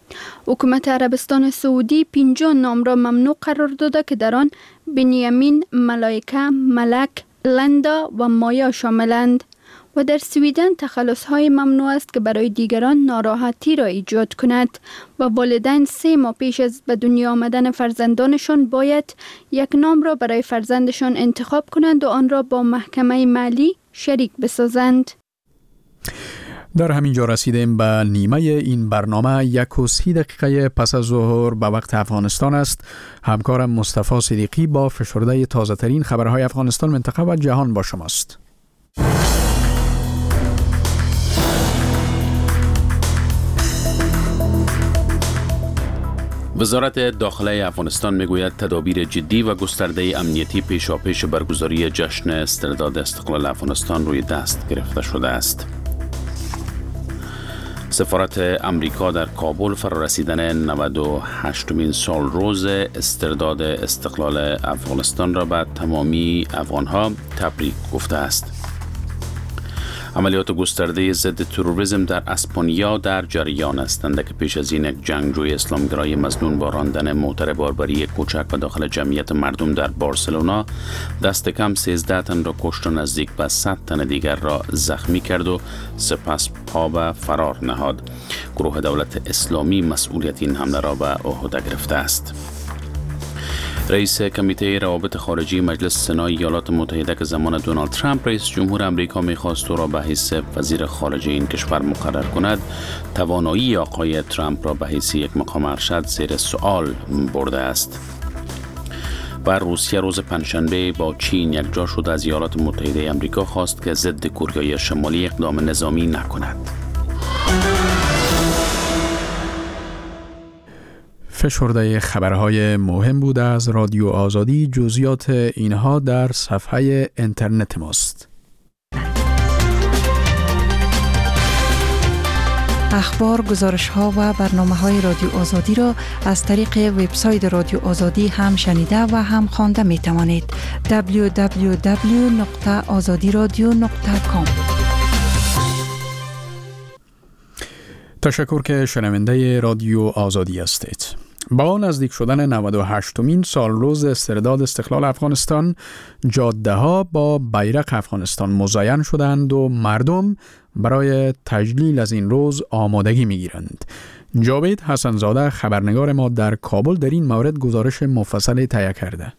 Speaker 11: حکومت عربستان سعودی 50 نام را ممنوع قرار داده که در آن بنیامین، ملائکه، ملک، لندا و مایا شاملند. و در سویدن تخلص‌های ممنوع است که برای دیگران ناراحتی را ایجاد کند و والدین 3 ماه پیش از به دنیا آمدن فرزندانشان باید یک نام را برای فرزندشان انتخاب کنند و آن را با محکمه مالی شریک بسازند.
Speaker 2: در همین جا رسیدیم به نیمه این برنامه. 1:30 دقیقه پس از ظهر به وقت افغانستان است. همکارم مصطفی صدیقی با فشرده تازه ترین خبرهای افغانستان، منطقه و جهان با شماست.
Speaker 1: وزارت داخله افغانستان میگوید تدابیر جدی و گسترده امنیتی پیشاپیش برگزاری جشن استرداد استقلال افغانستان روی دست گرفته شده است. سفارت امریکا در کابل فرارسیدن 98مین سال روز استرداد استقلال افغانستان را به تمامی افغانها تبریک گفته است. عملیات گسترده ضد تروریسم در اسپانیا در جریان هستند که پیش از این یک جنگجوی اسلامگرای مظنون با راندن موتر باربری کوچک و داخل جمعیت مردم در بارسلونا دست کم 13 تن را کشت و نزدیک به 100 تن دیگر را زخمی کرد و سپس پا به فرار نهاد. گروه دولت اسلامی مسئولیت این حمله را به عهده گرفته است. رئیس کمیته روابط خارجی مجلس سنای ایالات متحده که زمان دونالد ترامپ رئیس جمهور امریکا می‌خواست او را به حیث وزیر خارجه این کشور مقرر کند، توانایی آقای ترامپ را به حیث یک مقام ارشد زیر سوال برده است. و روسیه روز پنجشنبه با چین یکجا شد از ایالات متحده امریکا خواست که ضد کره شمالی اقدام نظامی نکند.
Speaker 2: فشرده خبرهای مهم بود از رادیو آزادی. جزئیات اینها در صفحه اینترنت ماست.
Speaker 18: اخبار، گزارش‌ها و برنامه‌های رادیو آزادی را از طریق وبسایت رادیو آزادی هم شنیده و هم خوانده می‌توانید. www.azadiradio.com.
Speaker 2: تشکر که شنونده رادیو آزادی هستید. با نزدیک شدن 98مین سال روز استرداد استقلال افغانستان، جاده‌ها با بیرق افغانستان مزین شدند و مردم برای تجلیل از این روز آمادگی می‌گیرند. جاوید حسنزاده خبرنگار ما در کابل در این مورد گزارش مفصل تهیه کرده.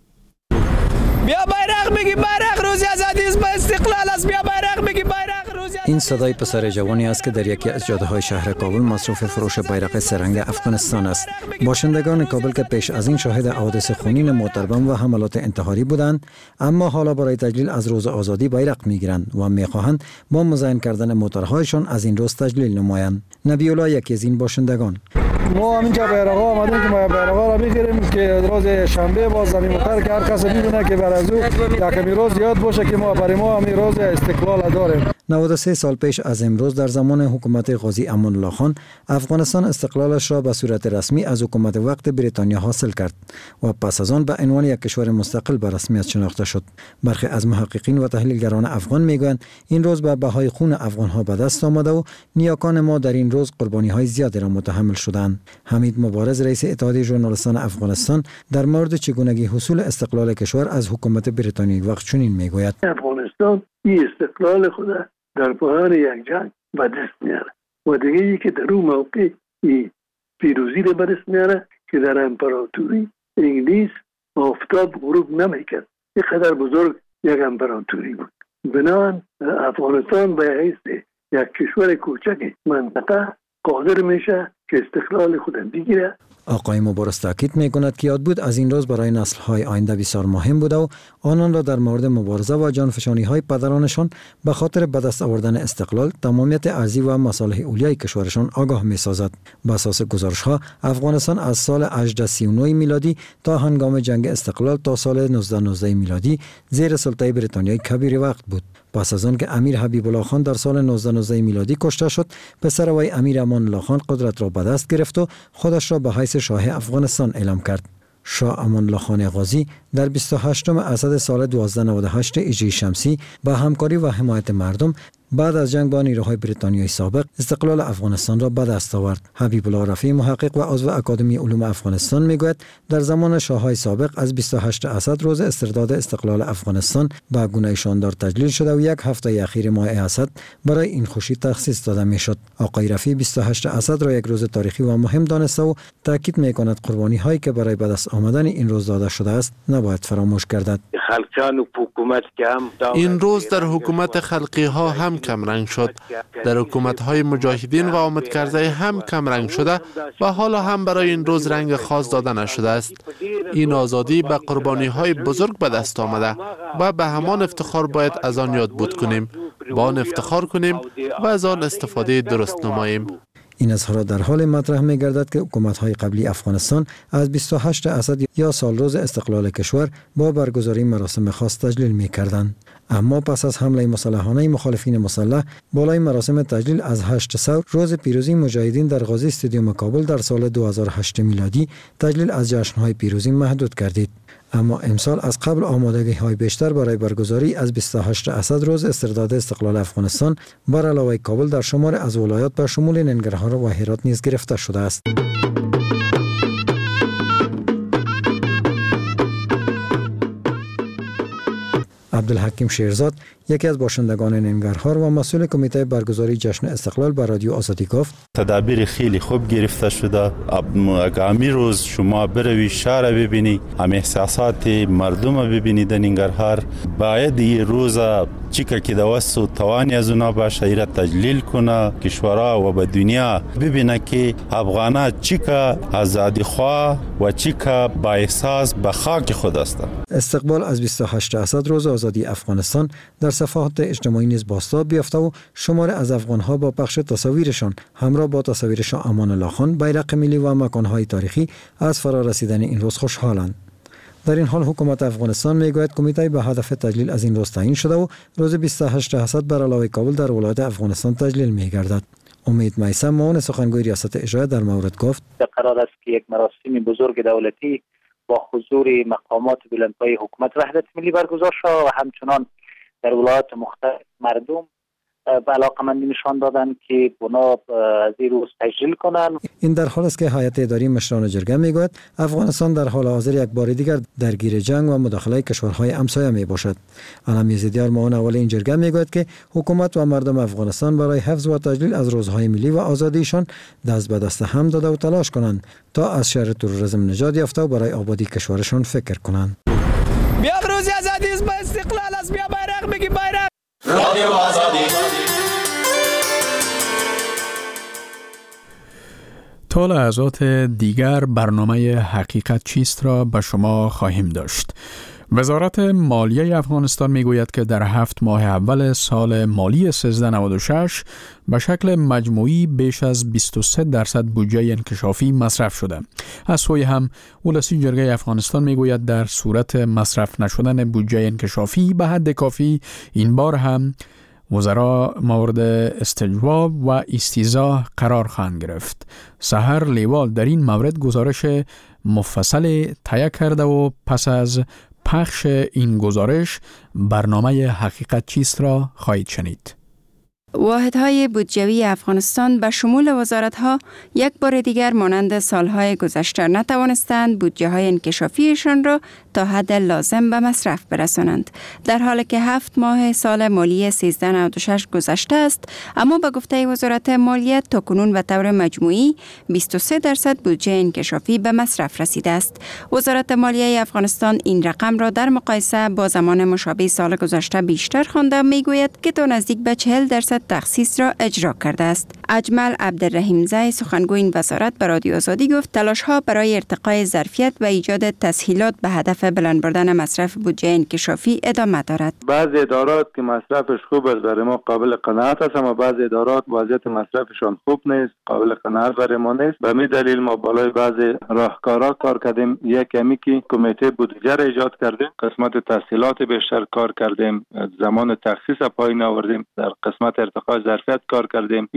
Speaker 19: بیا بیرق میگی، بیرق روز آزادی است، استقلال است، بیا بیرق میگی، بیرق روز.
Speaker 20: این صدای پسر جوانی است که در یکی از جاده‌های شهر کابل مصروف فروش بیرق سه‌رنگ افغانستان است. باشندگان کابل که پیش از این شاهد حوادث خونین موتربم و حملات انتحاری بودند، اما حالا برای تجلیل از روز آزادی بیرق میگیرند و میخواهند با مزین کردن موترهایشان از این روز تجلیل نمایند. نبی الله یکی از این باشندگان:
Speaker 21: ما همینجا بیرق‌ها آمدیم که ما بیرق‌ها را بگیریم که روز شنبه باز زمین موتر که هر کس بدونه که بر از او یکمی روز یاد باشه که ما برای ما همین روز استقلال داریم.
Speaker 20: 93 سال پیش از امروز در زمان حکومت قاضی امان الله خان، افغانستان استقلالش را به صورت رسمی از حکومت وقت بریتانیا حاصل کرد و پس از آن به عنوان یک کشور مستقل به رسمیت شناخته شد. برخی از محققین و تحلیلگران افغان میگویند این روز به بهای خون افغانها به دست آمده و نیاکان ما در این روز قربانی‌های زیادی را متحمل شدند. حمید مبارز، رئیس اتحادیه ژورنالیستان افغانستان، در مورد چگونگی حصول استقلال کشور از حکومت بریتانیایی وقت چنین میگوید:
Speaker 22: افغانستان این استقلال خود در پایان یک جنگ به دست میاره و دیگه ای که در اون موقع این پیروزی رو به دست میاره که در امپراتوری انگلیس آفتاب غروب نمیکرد. اینقدر بزرگ یک امپراتوری بود. بنابراین افغانستان به حیث یک کشور کوچک منطقه قادر میشه که استقلال خود بگیره.
Speaker 20: آقای مبارز تاکید میکند که یاد بود از این روز برای نسل‌های آینده بسیار مهم بوده و آنان را در مورد مبارزه و جانفشانی‌های پدرانشان به خاطر به دست آوردن استقلال، تمامیت ارضی و مصالح اولیای کشورشان آگاه می‌سازد. بر اساس گزارش‌ها، افغانستان از سال 1839 میلادی تا هنگام جنگ استقلال تا سال 1919 میلادی زیر سلطه بریتانیای کبیر وقت بود. پس از آن که امیر حبیب الله خان در سال 1919 میلادی کشته شد، پسر وی امیر امان الله خان قدرت را به دست گرفت و خودش را به حیث شاه افغانستان اعلام کرد. شاه امان الله خان غازی در 28 اسد سال 1298 هجری شمسی با همکاری و حمایت مردم بعد از جنگ با نیروهای بریتانیایی سابق استقلال افغانستان را به دست آورد. حبیب الله رفیعی محقق و عضو اکادمی علوم افغانستان میگوید در زمان شاههای سابق از 28 اسد روز استرداد استقلال افغانستان به گونه شاندار تجلیل شده و یک هفته اخیر ماه اسد برای این خوشی تخصیص داده میشد. آقای رفیعی 28 اسد را یک روز تاریخی و مهم دانسته و تاکید میکند قربانی هایی که برای به دست آمدن این روز داده شده است نباید فراموش گردد.
Speaker 4: این روز در حکومت خلقی ها هم کم رنگ شد، در حکومت های مجاهدین و آمد کرده هم کم رنگ شده و حالا هم برای این روز رنگ خاص داده نشده است. این آزادی به قربانی های بزرگ به دست آمده و به همان افتخار باید از آن یاد بود کنیم، با آن افتخار کنیم و از آن استفاده درست نماییم.
Speaker 20: این اظهارات در حال مطرح می گردد که حکومت‌های قبلی افغانستان از 28 اسد یا سالروز استقلال کشور با برگزاری مراسم خاص تجلیل می کردند. اما پس از حمله مسلحانه مخالفین مسلح بالای مراسم تجلیل از 8 ثور روز پیروزی مجاهدین در غازی استادیوم کابل در سال 2008 میلادی تجلیل از جشن‌های پیروزی محدود گردید. اما امسال از قبل آمادگی‌های بیشتر برای برگزاری از 28 اسد روز استرداد استقلال افغانستان بر علاوه کابل در شمار از ولایات به شمول ننگرهار و هرات نیز گرفته شده است. عبدالحکیم شیرزاد یکی از باشندگان ننگرهار و مسئول کمیته برگزاری جشن استقلال به رادیو آزادی گفت
Speaker 6: تدابیر خیلی خوب گرفته شده. اگه روز شما بروی شهر ببینی، هم احساسات مردم ببینید در ننگرهار، باید این روز چیکه که دوست و توانی از اونا باشه ایره تجلیل کنه، کشورها و به دنیا ببینه که افغانا چیکه آزادی خواه و چیکه با احساس به خاک خود هستند.
Speaker 20: استقبال از 28 اسد روز آزادی افغانستان در صفحات اجتماعی نیز بازتاب یافته و شمار از افغانها با پخش تصاویرشان همراه با تصاویر شاه امان الله خان، بیرق ملی و مکانهای تاریخی از فرا رسیدن این روز خوشحالند. در این حال حکومت افغانستان میگوید کمیته به هدف تجلیل از این روز تعیین شده و روز 28 اسد بر علاوه کابل در ولایت افغانستان تجلیل میگردد. امید میثم معاون سخنگوی ریاست اجرایی در مورد گفت
Speaker 23: قرار است که یک مراسم بزرگ دولتی با حضور مقامات بلندپایه حکومت وحدت ملی برگزار شد و همچنان در ولایات مختلف مردم به علاقمندی نشان دادند که بنا از این روز تجلیل کنند.
Speaker 20: این در حال است که هیئت اداری مشران جرگه میگوید افغانستان در حال حاضر یک بار دیگر درگیر جنگ و مداخله کشورهای همسایه می باشد. علم یزدیار معاون اول این جرگه میگوید که حکومت و مردم افغانستان برای حفظ و تجلیل از روزهای ملی و آزادیشان دست به دست هم داده و تلاش کنند تا از شر تروریسم نجات یافته و برای آبادی کشورشان فکر کنند.
Speaker 19: بیا روز آزادی است، با استقلال است، بیا بیرق بگی بیرق.
Speaker 24: رادیو آزادی.
Speaker 2: تا لحظات دیگر برنامه حقیقت چیست را به شما خواهیم داشت. وزارت مالیه افغانستان میگوید که در 7 ماه اول سال مالی 1396 به شکل مجموعی بیش از 23% بودجه انکشافی مصرف شده. از سوی هم ولسی جرگه افغانستان میگوید در صورت مصرف نشدن بودجه انکشافی به حد کافی این بار هم وزرا مورد استجواب و استیضاح قرار خواهند گرفت. سحر لیوال در این مورد گزارش مفصل تهیه کرده و پس از پخش این گزارش برنامه حقیقت چیست را خواهید شنید.
Speaker 13: واحدهای بودجوی افغانستان به شمول وزارتها یک بار دیگر مانند سالهای گذشته نتوانستند بودجه های انکشافیشان را تا حد لازم به مصرف برسانند. در حالی که 7 ماه سال مالی 1396 گذشته است، اما به گفته وزارت مالیه تاکنون به طور مجموعی 23% بودجه انکشافی به مصرف رسیده است. وزارت مالیه افغانستان این رقم را در مقایسه با زمان مشابه سال گذشته بیشتر خوانده میگوید که تا نزدیک به 40% تخصیص را اجرا کرده است. اجمل عبدالرحیم زی سخنگوی این وزارت به رادیو آزادی گفت تلاش‌ها برای ارتقای ظرفیت و ایجاد تسهیلات به هدف بلند بردن مصرف بودجه انکشافی ادامه دارد.
Speaker 14: بعضی ادارات که مصرفش خوب است برای ما قابل قناعت است، اما بعضی ادارات وضعیت مصرفشان خوب نیست، قابل قناعت برای ما نیست. به همین دلیل ما بالای بعضی راهکارها کار کردیم. یک کمی که کمیته بودجه را ایجاد کردیم، قسمت تسهیلات بیشتر کار کردیم، زمان تخصیص پایین آوردیم، در قسمت ارتقای ظرفیت کار کردیم. اینی کار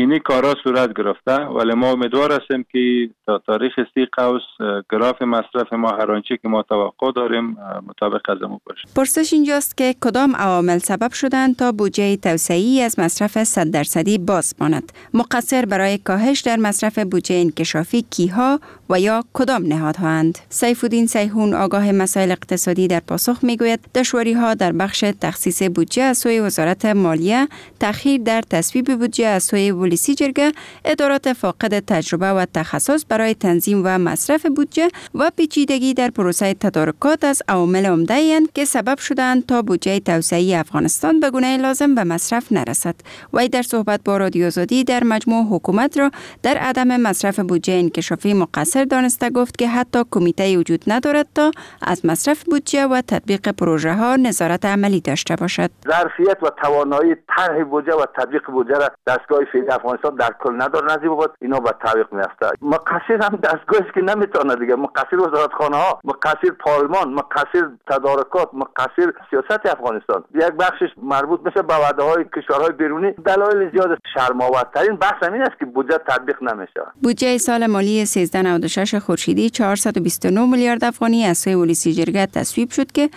Speaker 7: کارا صورت گرفته، ولی ما امیدوار هستیم که تا تاریخ 30 قوس گراف مصرف ما هر آنچه که ما توقع داریم مطابق از ما باشه.
Speaker 13: پرسش اینجاست که کدام عوامل سبب شدند تا بودجه توسعه‌ای از مصرف 100% باز ماند؟ مقصر برای کاهش در مصرف بودجه انکشافی کیها و یا کدام نهادهاند؟ سیف‌الدین سیحون آگاه مسائل اقتصادی در پاسخ میگوید دشواری‌ها در بخش تخصیص بودجه از سوی وزارت مالیه، تأخیر در تصویب بودجه از سوی پلیسی جرگه، ادارات فاقد تجربه و تخصص برای تنظیم و مصرف بودجه و پیچیدگی در پروسه تدارکات از عوامل عمده‌اند که سبب شدند تا بودجه توسعه‌ای افغانستان به گونه لازم به مصرف نرسد. وی در صحبت با رادیو آزادی در مجموع حکومت را در عدم مصرف بودجه انکشافی مقصر دانسته گفت که حتی کمیته وجود ندارد تا از مصرف بودجه و تطبیق پروژه ها نظارت عملی داشته باشد.
Speaker 8: ظرفیت و توانایی طرح بودجه و تطبیق بودجه را دستگاه فعلی افغانستان در کل نداره. نزدیک بود اینا به تعویق میفته. مقصر هم دستگاهی که نمیتونه دیگه، مقصر وزارتخانه ها، مقصر پارلمان، مقصر تدارکات، مقصر سیاست افغانستان. یک بخشش مربوط میشه به وعده های کشورهای بیرونی. دلایل زیاد. شرم‌آورترین بحث این است که بودجه تطبیق نمیشه.
Speaker 13: بودجه سال مالی 1396 خورشیدی 429 میلیارد افغانی از سوی پلیسی جرگه تصویب شد که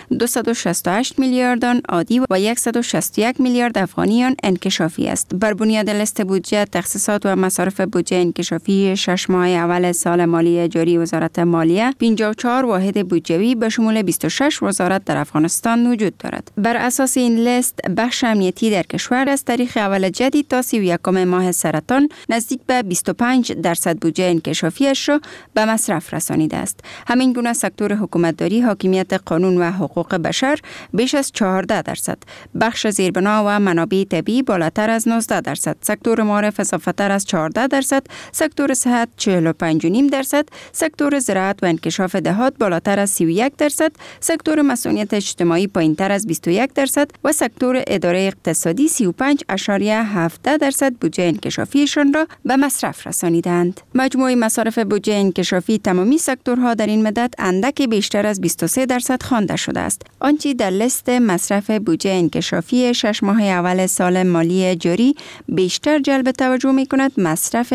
Speaker 13: 268 میلیارد آن عادی و 161 میلیارد افغانی آن انکشافی است. بر بنیاد لیست بودجه، تخصیصات و مصارف بودجه انکشافی 6 ماه اول سال مالی جاری وزارت مالیه 54 واحد بودجوی به شمول 26 وزارت در افغانستان وجود دارد. بر اساس این لیست بخش امنیتی در کشور از تاریخ اول جدید تا 31 ماه سرطان نزدیک به 25% بودجه انکشافیش را به مصرف رسانیده است. همین گونه سکتور حکومتداری، حاکمیت قانون و حقوق بشر بیش از 14%، بخش زیربنا و منابع طبیعی بالاتر از 19%، سکتور معارف اضافه‌تر از 14%، سکتور صحت 45.5%، سکتور زراعت و انکشاف دهات بالاتر از 31%، سکتور مسئولیت اجتماعی پایین‌تر از 21% و سکتور اداره اقتصادی 35.17% بودجه انکشافیشان را به مصرف رسانیدند. مجموع مصارف بودجه انکشافی تمامی سکتورها در این مدت اندک بیشتر از 23% خوانده شده است. آنچه در لیست مصرف بودجه انکشافی 6 ماه اول سال مالی جاری بیشتر جلب توجه می کند مصرف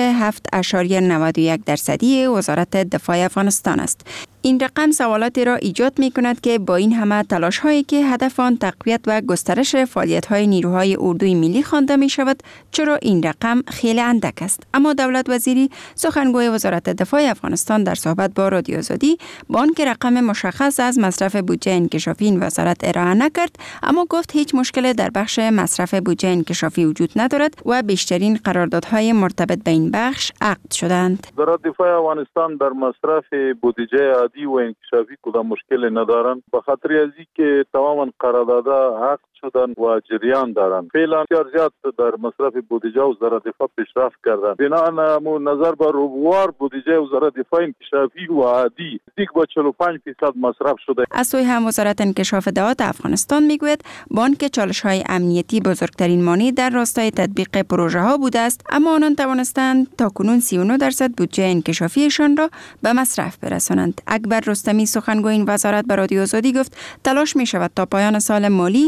Speaker 13: 7.91% وزارت دفاع افغانستان است. این رقم سوالاتی را ایجاد می کند که با این همه تلاش هایی که هدف آن تقویت و گسترش فعالیت های نیروهای اردوی ملی خوانده می شود، چرا این رقم خیلی اندک است؟ اما دولت وزیری سخنگوی وزارت دفاع افغانستان در صحبت با رادیو آزادی با آنکه رقم مشخص از مصرف بودجه انکشافی این وزارت ارائه نکرد، اما گفت هیچ مشکل در بخش مصرف بودجه انکشافی وجود ندارد و بیشترین قراردادهای مرتبط به این بخش عقد شدند.
Speaker 14: وزارت دفاع افغانستان در مصرف بودجه عادی و انکشافی کدام مشکل ندارند، به خاطر از اینکه تماما قراردادها عقد شدن و جریان دارند. فعلا بسیار زیاد در مصرف بودجه وزارت دفاع پیشرفت کردند. بنا نظر بر روبوار بودجه وزارت دفاع انکشافی و عادی نزدیک به 45% مصرف شده.
Speaker 13: از سوی هم وزارت انکشاف دهات افغانستان میگوید با آنکه چالش‌های امنیتی بزرگترین مانع در راستای تطبیق پروژه ها بوده است، اما آنان توانستند تاکنون 39% بودجه انکشافیشان را به مصرف برسانند. اکبر رستمی سخنگوی این وزارت به رادیو آزادی گفت تلاش می شود تا پایان سال مالی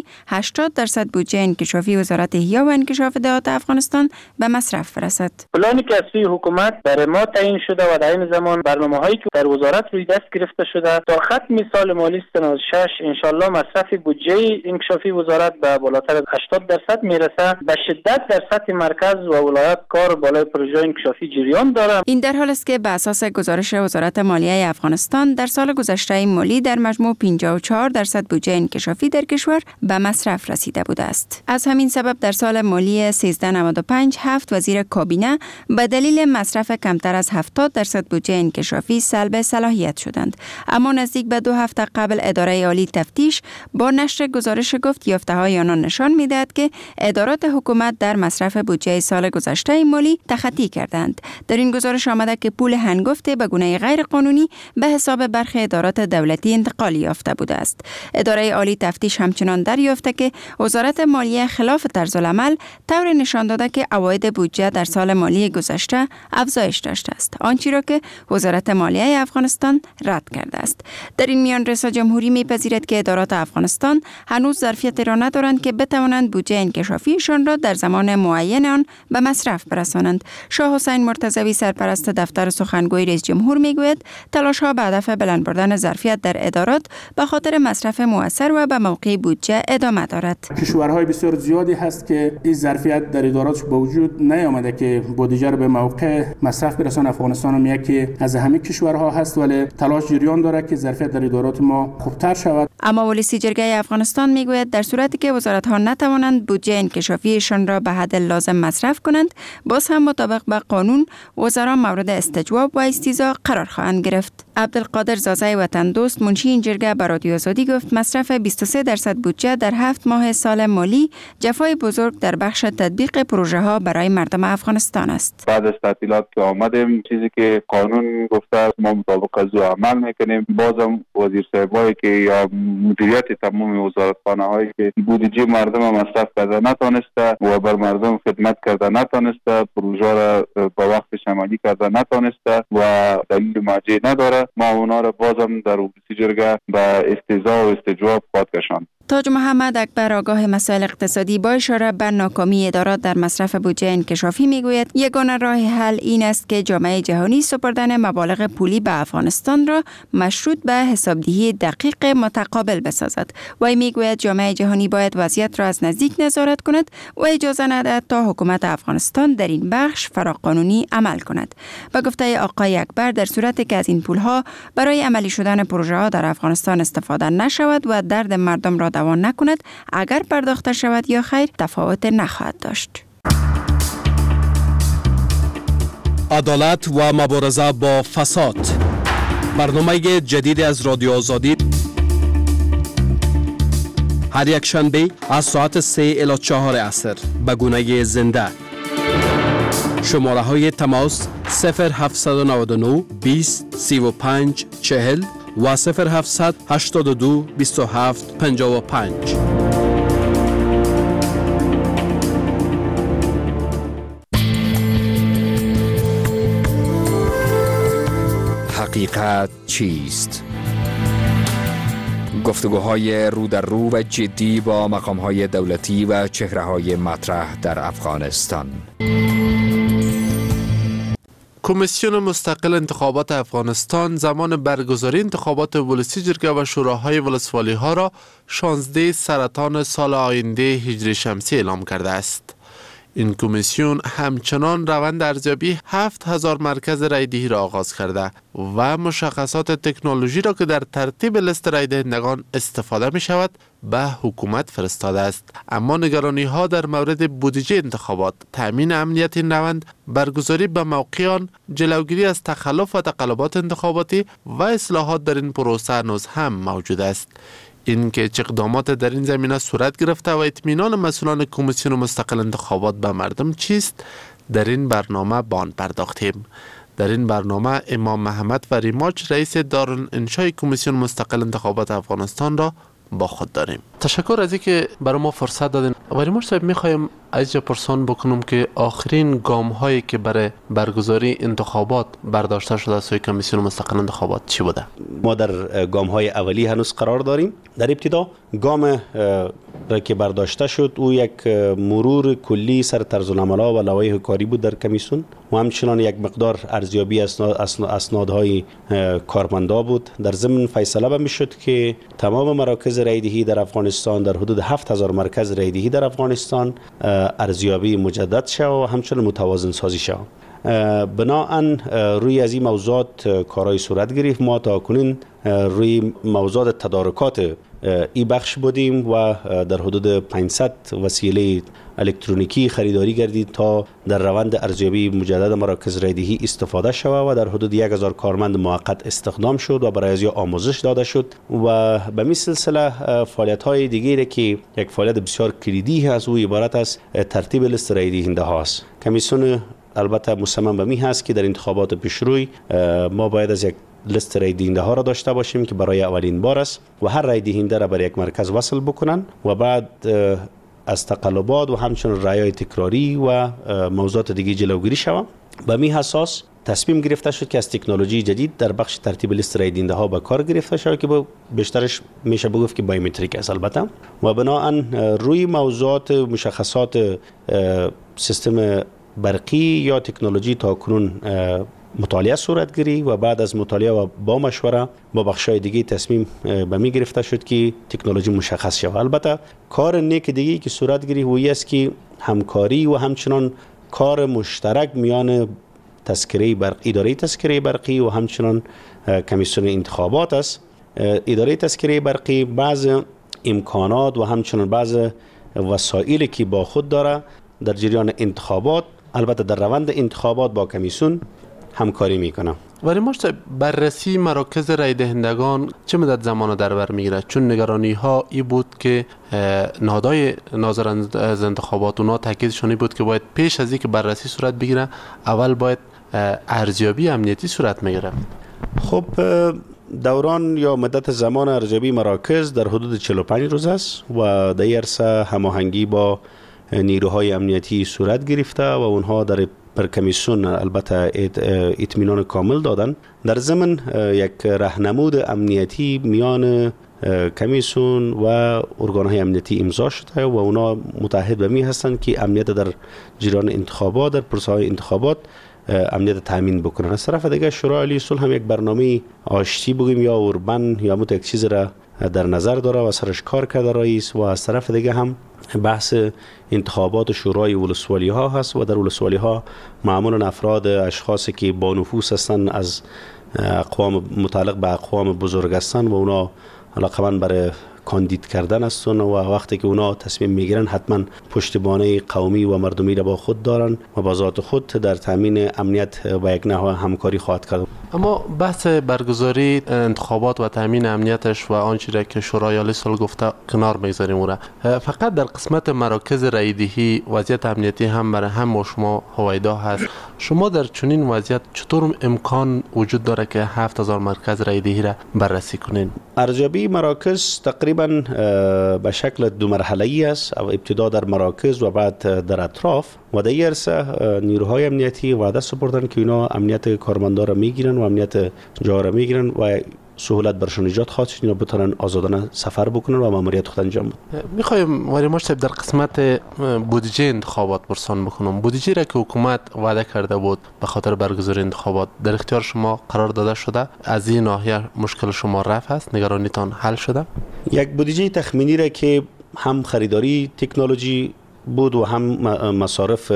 Speaker 13: 80% بودجه انکشافی وزارت احیا و انکشاف دهات افغانستان به مصرف برسد.
Speaker 23: پلانی که از سوی حکومت برای ما تعیین شده و در این زمان برنامه‌هایی که در وزارت روی دست گرفته شده تا ختم سال مالی 96 ان شاءالله مصرف بودجه انکشافی وزارت به بالاتر از 80% میرسه. به شدت در سطح مرکز و ولایت کار بالای پروژه انکشافی جریان داره.
Speaker 13: این در حالی است که به اساس گزارش وزارت مالیه افغانستان در سال گذشته مالی در مجموع 54% بودجه انکشافی در کشور به مصرف رسیده بوده است. از همین سبب در سال مالی 1395 7 وزیر کابینه به دلیل مصرف کمتر از 70% بودجه انکشافی سلب صلاحیت شدند. اما نزدیک به 2 هفته قبل اداره عالی تفتیش با نشر گزارش گفت یافته‌های آنان نشان می‌دهد که ادارات حکومت در مصرف بودجه سال گذشته مالی تخطی کردند. در این گزارش آمده که پول هنگفت به گونه غیر قانونی به حساب نصاب برخی ادارات دولتی انتقال یافته بوده است. اداره عالی تفتیش همچنان دریافته که وزارت مالیه خلاف طرزالعمل طور نشان داده که عواید بودجه در سال مالی گذشته افزایش داشته است، آنچه را که وزارت مالیه افغانستان رد کرده است. در این میان رئیس جمهوری می‌پذیرد که ادارات افغانستان هنوز ظرفیت را ندارند که بتوانند بودجه انکشافیشان را در زمان معین آن به مصرف برسانند. شاه حسین مرتضوی سرپرست دفتر سخنگوی رئیس جمهور میگوید تلاش‌ها به هدف بلند بردن ظرفیت در ادارات به خاطر مصرف مؤثر و به موقع بودجه ادامه دارد.
Speaker 9: کشورهای بسیار زیادی هست که این ظرفیت در اداراتش به وجود نیامده که بودجه را به موقع مصرف برسانه. افغانستان هم یکی از همین کشورها هست، ولی تلاش جریان داره که ظرفیت در ادارات ما خوبتر شود.
Speaker 13: اما ولی جرگه افغانستان میگوید در صورتی که وزارت‌ها نتوانند بودجه انکشافیشان را به حد لازم مصرف کنند، باز هم مطابق به قانون وزرا مورد استجواب و استیضاح قرار خواهند گرفت. عبدالقادر زازای وطن دوست منشی این جرگه به رادیو آزادی گفت مصرف 23% بودجه در 7 ماه سال مالی جفای بزرگ در بخش تطبیق پروژه ها برای مردم افغانستان است.
Speaker 7: بعد از تعطیلات که آمدیم، چیزی که قانون گفته است ما مطابق از او عمل میکنیم. بازم وزیر صاحبایی که یا مدیریت تمام وزارتخانه هایی که بودجه مردم مصرف کرده نتونسته و بر مردم خدمت کرده نتونسته، پروژه را با وقتش عملی کرده نتونسته و دلیل مرجع نداره، ما اونا را بازم در اولسی جرگه به استیضاح و استجواب خواهد کشاند.
Speaker 13: تاج محمد اکبر آگاه مسائل اقتصادی با اشاره به ناکامی ادارات در مصرف بودجه انکشافی میگوید یگانه راه حل این است که جامعه جهانی سپردن مبالغ پولی به افغانستان را مشروط به حسابدهی دقیق متقابل بسازد. وی میگوید جامعه جهانی باید وضعیت را از نزدیک نظارت کند و اجازه ندهد تا حکومت افغانستان در این بخش فراقانونی عمل کند. به گفته آقای اکبر در صورتی که از این پولها برای عملی شدن پروژه ها در افغانستان استفاده نشود و درد مردم را دوان نکند، اگر پرداخته شود یا خیر تفاوت نخواهد داشت.
Speaker 10: عدالت و مبارزه با فساد، برنامه جدید از رادیو آزادی هر یک شنبه از ساعت 3 الی 4 عصر به گونه زنده. شماره های تماس 0799 20 35 40 و 0700 82 27 55.
Speaker 12: حقیقت چیست؟ گفتگوهای رو در رو و جدی با مقامهای دولتی و چهره‌های مطرح در افغانستان.
Speaker 4: کمیسیون مستقل انتخابات افغانستان زمان برگزاری انتخابات ولسی جرگه و شوراهای ولسوالی ها را 16 سرطان سال آینده هجری شمسی اعلام کرده است. این کمیسیون همچنان روند ارزیابی 7000 مرکز رایدهی را آغاز کرده و مشخصات تکنولوژی را که در ترتیب لیست رای دهندگان استفاده می شود به حکومت فرستاده است. اما نگرانی ها در مورد بودجه انتخابات، تامین امنیت این روند، برگزاری به موقع آن، جلوگیری از تخلف و تقلبات انتخاباتی و اصلاحات در این پروسه هنوز هم موجود است. این که چه اقدامات در این زمینه صورت گرفته و اطمینان مسئولان کمیسیون مستقل انتخابات به مردم چیست، در این برنامه به آن پرداختیم. در این برنامه امام محمد فریماچ رئیس دارالانشای کمیسیون مستقل انتخابات افغانستان را با خود داریم. تشکر از اینکه برای ما فرصت دادین. فریماچ صاحب، میخوایم از پرسان بکنم که آخرین گام هایی که برای برگزاری انتخابات برداشته شده از سوی کمیسیون مستقل انتخابات چی بوده؟
Speaker 24: ما در گام های اولی هنوز قرار داریم. در ابتدا گام را که برداشته شد او یک مرور کلی سر طرزالعمل‌ها و لوایح کاری بود در کمیسیون و همچنان یک مقدار ارزیابی اسنادهای کارمندا بود. در ضمن فیصله به میشد که تمام مراکز رایدهی در افغانستان در حدود 7000 مرکز رایدهی در افغانستان ارزیابی مجدد شد و همچنان متوازن سازی شد. بناهن روی از این موضوعات کارهای صورت گرفت. ما تا کنون روی موضوعات تدارکات ای بخش بودیم و در حدود 500 وسیله الکترونیکی خریداری گردید تا در روند ارزیابی مجدد مراکز رایدهی استفاده شود و در حدود 1000 کارمند موقت استخدام شد و برای ازیا آموزش داده شد و به این سلسله فعالیت‌های دیگری که یک فعالیت بسیار کلیدی است او عبارت از ترتیب لیست رای دهنده هاست. کمیسیون البته مصمم به می هست که در انتخابات پیشروی ما باید از یک لیست رای دهنده ها را داشته باشیم که برای اولین بار است و هر رای دهنده را بر یک مرکز وصل بکنن و بعد از تقلبات و همچنین رای‌های تکراری و موضوعات دیگه جلوگیری شود. به می اساس تصمیم گرفته شد که از تکنولوژی جدید در بخش ترتیب لیست رای دهنده ها به کار گرفته شود که بیشترش میشه بگفت که بایومتریک است البته، و بناهن روی موضوعات مشخصات سیستم برقی یا تکنولوژی تا کنون مطالعه صورت گیری و بعد از مطالعه و با مشوره با بخشای دیگه تصمیم به می گرفته شد که تکنولوژی مشخص شود. البته کار نیک دیگه که صورت گیری هویی است که همکاری و همچنان کار مشترک میان تذکره برقی، اداره تذکره برقی و همچنان کمیسیون انتخابات است. اداره تذکره برقی بعض امکانات و همچنان بعض وسایلی که با خود داره در جریان انتخابات، البته در روند انتخابات با کمیسیون همکاری میکنه.
Speaker 4: ولی بررسی مراکز رای دهندگان چه مدت زمان در بر میگیره؟ چون نگرانی ها ای بود که نهادهای ناظر از انتخابات اونا تاکیدشون بود که باید پیش از اینکه بررسی صورت بگیره اول باید ارزیابی امنیتی صورت میگیره.
Speaker 24: خب دوران یا مدت زمان ارزیابی مراکز در حدود 45 روز است و در عرصه هماهنگی با نیروهای امنیتی صورت گرفته و اونها در بر کمیسیون البته اطمینان کامل دادن. در ضمن یک راهنمود امنیتی میان کمیسیون و ارگان‌های امنیتی امضا شده و اونا متعهد به می هستند که امنیت در جریان انتخابات، در پروسه‌های انتخابات امنیت تامین بکنن. از طرف دیگه شورای عالی اصول هم یک برنامه آشتی بگیم یا اوربن یا یک چیز را در نظر داره و سرش کار کرده رئیس، و از طرف دیگه هم بحث انتخابات شورای ولسوالی ها هست و در ولسوالی ها معمولا افراد اشخاصی که با نفوذ هستند از اقوام متعلق به اقوام بزرگ هستند و اونا علاقمند برای کاندید کردن هستند و وقتی که اونا تصمیم میگیرن حتما پشتیبانی قومی و مردمی را با خود دارن و با ذات خود در تامین امنیت و یک نحو همکاری خواهد کرد.
Speaker 4: اما بحث برگزاری انتخابات و تامین امنیتش و آنچه را که شورای عالی صلح گفته کنار میگذاریم اون را. فقط در قسمت مراکز رای دهی وضعیت امنیتی هم برای هم شما هویدا هست. شما در چنین وضعیت چطور امکان وجود داره که 7000 مرکز رای دهی را بررسی کنین؟
Speaker 24: ارزیابی مراکز تقریبا به شکل دو مرحله‌ای است. ابتدا در مراکز و بعد در اطراف و در این عرصه نیروهای امنیتی وعده سپردن که اینا امنیت کارمندان را میگیرن و امنیت جا را میگیرن و سهولت برشون ایجاد خواهد شد اینا بتونن آزادانه سفر بکنن و ماموریت خود انجام بدن.
Speaker 4: میخوایم ولی مشتب در قسمت بودجه انتخابات برسان بکنم. بودجه را که حکومت وعده کرده بود به خاطر برگزاری انتخابات در اختیار شما قرار داده شده؟ از این ناحیه مشکل شما رفع است؟ نگرانیتان حل شده؟
Speaker 24: یک بودجه تخمینی را که هم خریداری تکنولوژی بود و هم مصارف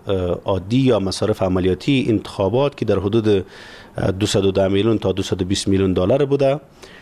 Speaker 24: عادی یا مصارف عملیاتی انتخابات که در حدود 210 میلیون تا 220 میلیون دلار بوده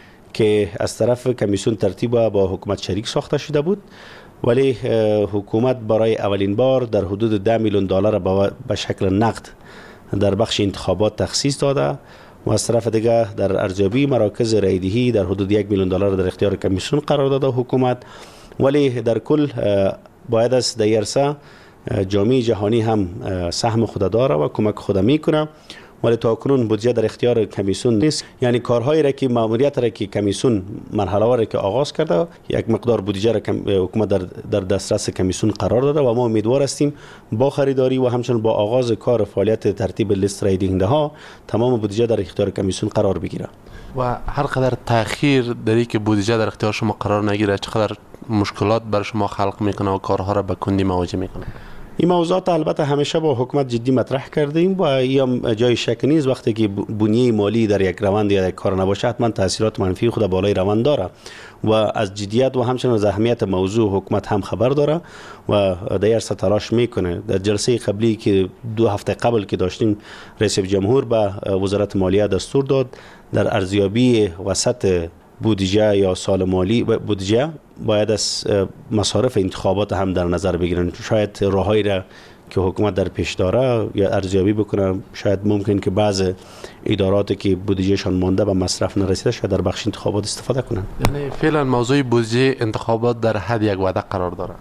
Speaker 24: که از طرف کمیسیون ترتیب با حکومت شریک ساخته شده بود، ولی حکومت برای اولین بار در حدود 10 میلیون دلار به شکل نقد در بخش انتخابات تخصیص داده و از طرف دیگه در ارزیابی مراکز رای دهی در حدود 1 میلیون دلار در اختیار کمیسیون قرار داده حکومت. ولی در کل باید است در عرصه جامعه جهانی هم سهم خود داره و کمک خود میکنه، ولی تا کنون بودجه در اختیار کمیسیون نیست. یعنی کارهایی را که ماموریت را که کمیسیون مرحله را که آغاز کرده یک مقدار بودجه را حکومت در دسترس کمیسیون قرار داده و ما امیدوار هستیم با خریداری و همچنین با آغاز کار فعالیت ترتیب لیست رای دهنده ها تمام بودجه در اختیار کمیسیون قرار بگیره.
Speaker 4: و هر قدر تأخیر داری که بودجه در اختیار شما قرار نگیره چقدر مشکلات بر شما خلق میکنه و کارها را به کندی مواجه میکنه؟
Speaker 24: این موضوعات البته همیشه با حکومت جدی مطرح کردیم و این جای شک نیست وقتی که بنیه مالی در یک روند یا یک کار نباشه حتما تاثیرات منفی خود بالای روند داره و از جدیت و همچنین از اهمیت موضوع حکومت هم خبر داره و در عرصه تلاش میکنه. در جلسه قبلی که 2 هفته قبل که داشتیم رئیس جمهور به وزارت مالیه دستور داد در ارزیابی وسط بودجه یا سال مالی بودجه باید از مصارف انتخابات هم در نظر بگیرن. شاید راههایی را که حکومت در پیش داره یا ارزیابی بکنه، شاید ممکن که بعض اداراتی که بودجهشان مانده به مصرف نرسیده شاید در بخش انتخابات استفاده کنن.
Speaker 4: یعنی فعلا موضوع بودجه انتخابات در حد یک وعده قرار داره.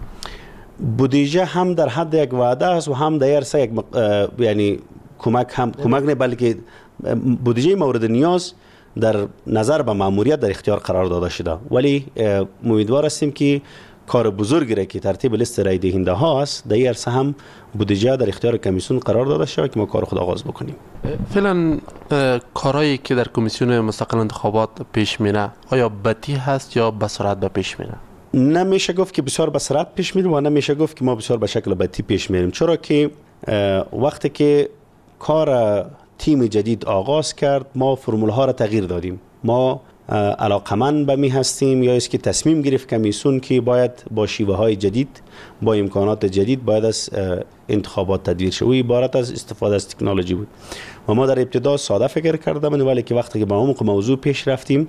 Speaker 24: بودجه هم در حد یک وعده است و هم در عرصه یک یعنی کمک نه بلکه بودجه مورد نیاز در نظر به ماموریت در اختیار قرار داده شده، ولی امیدوار هستیم که کار بزرگی را که ترتیب لیست رای دهنده ها است در این عرصه هم بودجه در اختیار کمیسیون قرار داده شود که ما کار خود آغاز بکنیم.
Speaker 4: فعلا کارهایی که در کمیسیون مستقل انتخابات پیش میره آیا بطیء هست یا به سرعت به پیش میره؟
Speaker 24: نمیشه گفت که بسیار به سرعت پیش میریم و نمیشه گفت که ما بسیار به شکل بطیء پیش میریم، چرا که وقتی که کار تیم جدید آغاز کرد ما فرمول ها را تغییر دادیم. ما علاقمند به می هستیم یا است که تصمیم گرفت کمیسیون که باید با شیوه های جدید با امکانات جدید باید از انتخابات تدویر شود. عبارت از استفاده از تکنولوژی بود و ما در ابتدا ساده فکر کردیم، ولی که وقتی که با عمق موضوع پیش رفتیم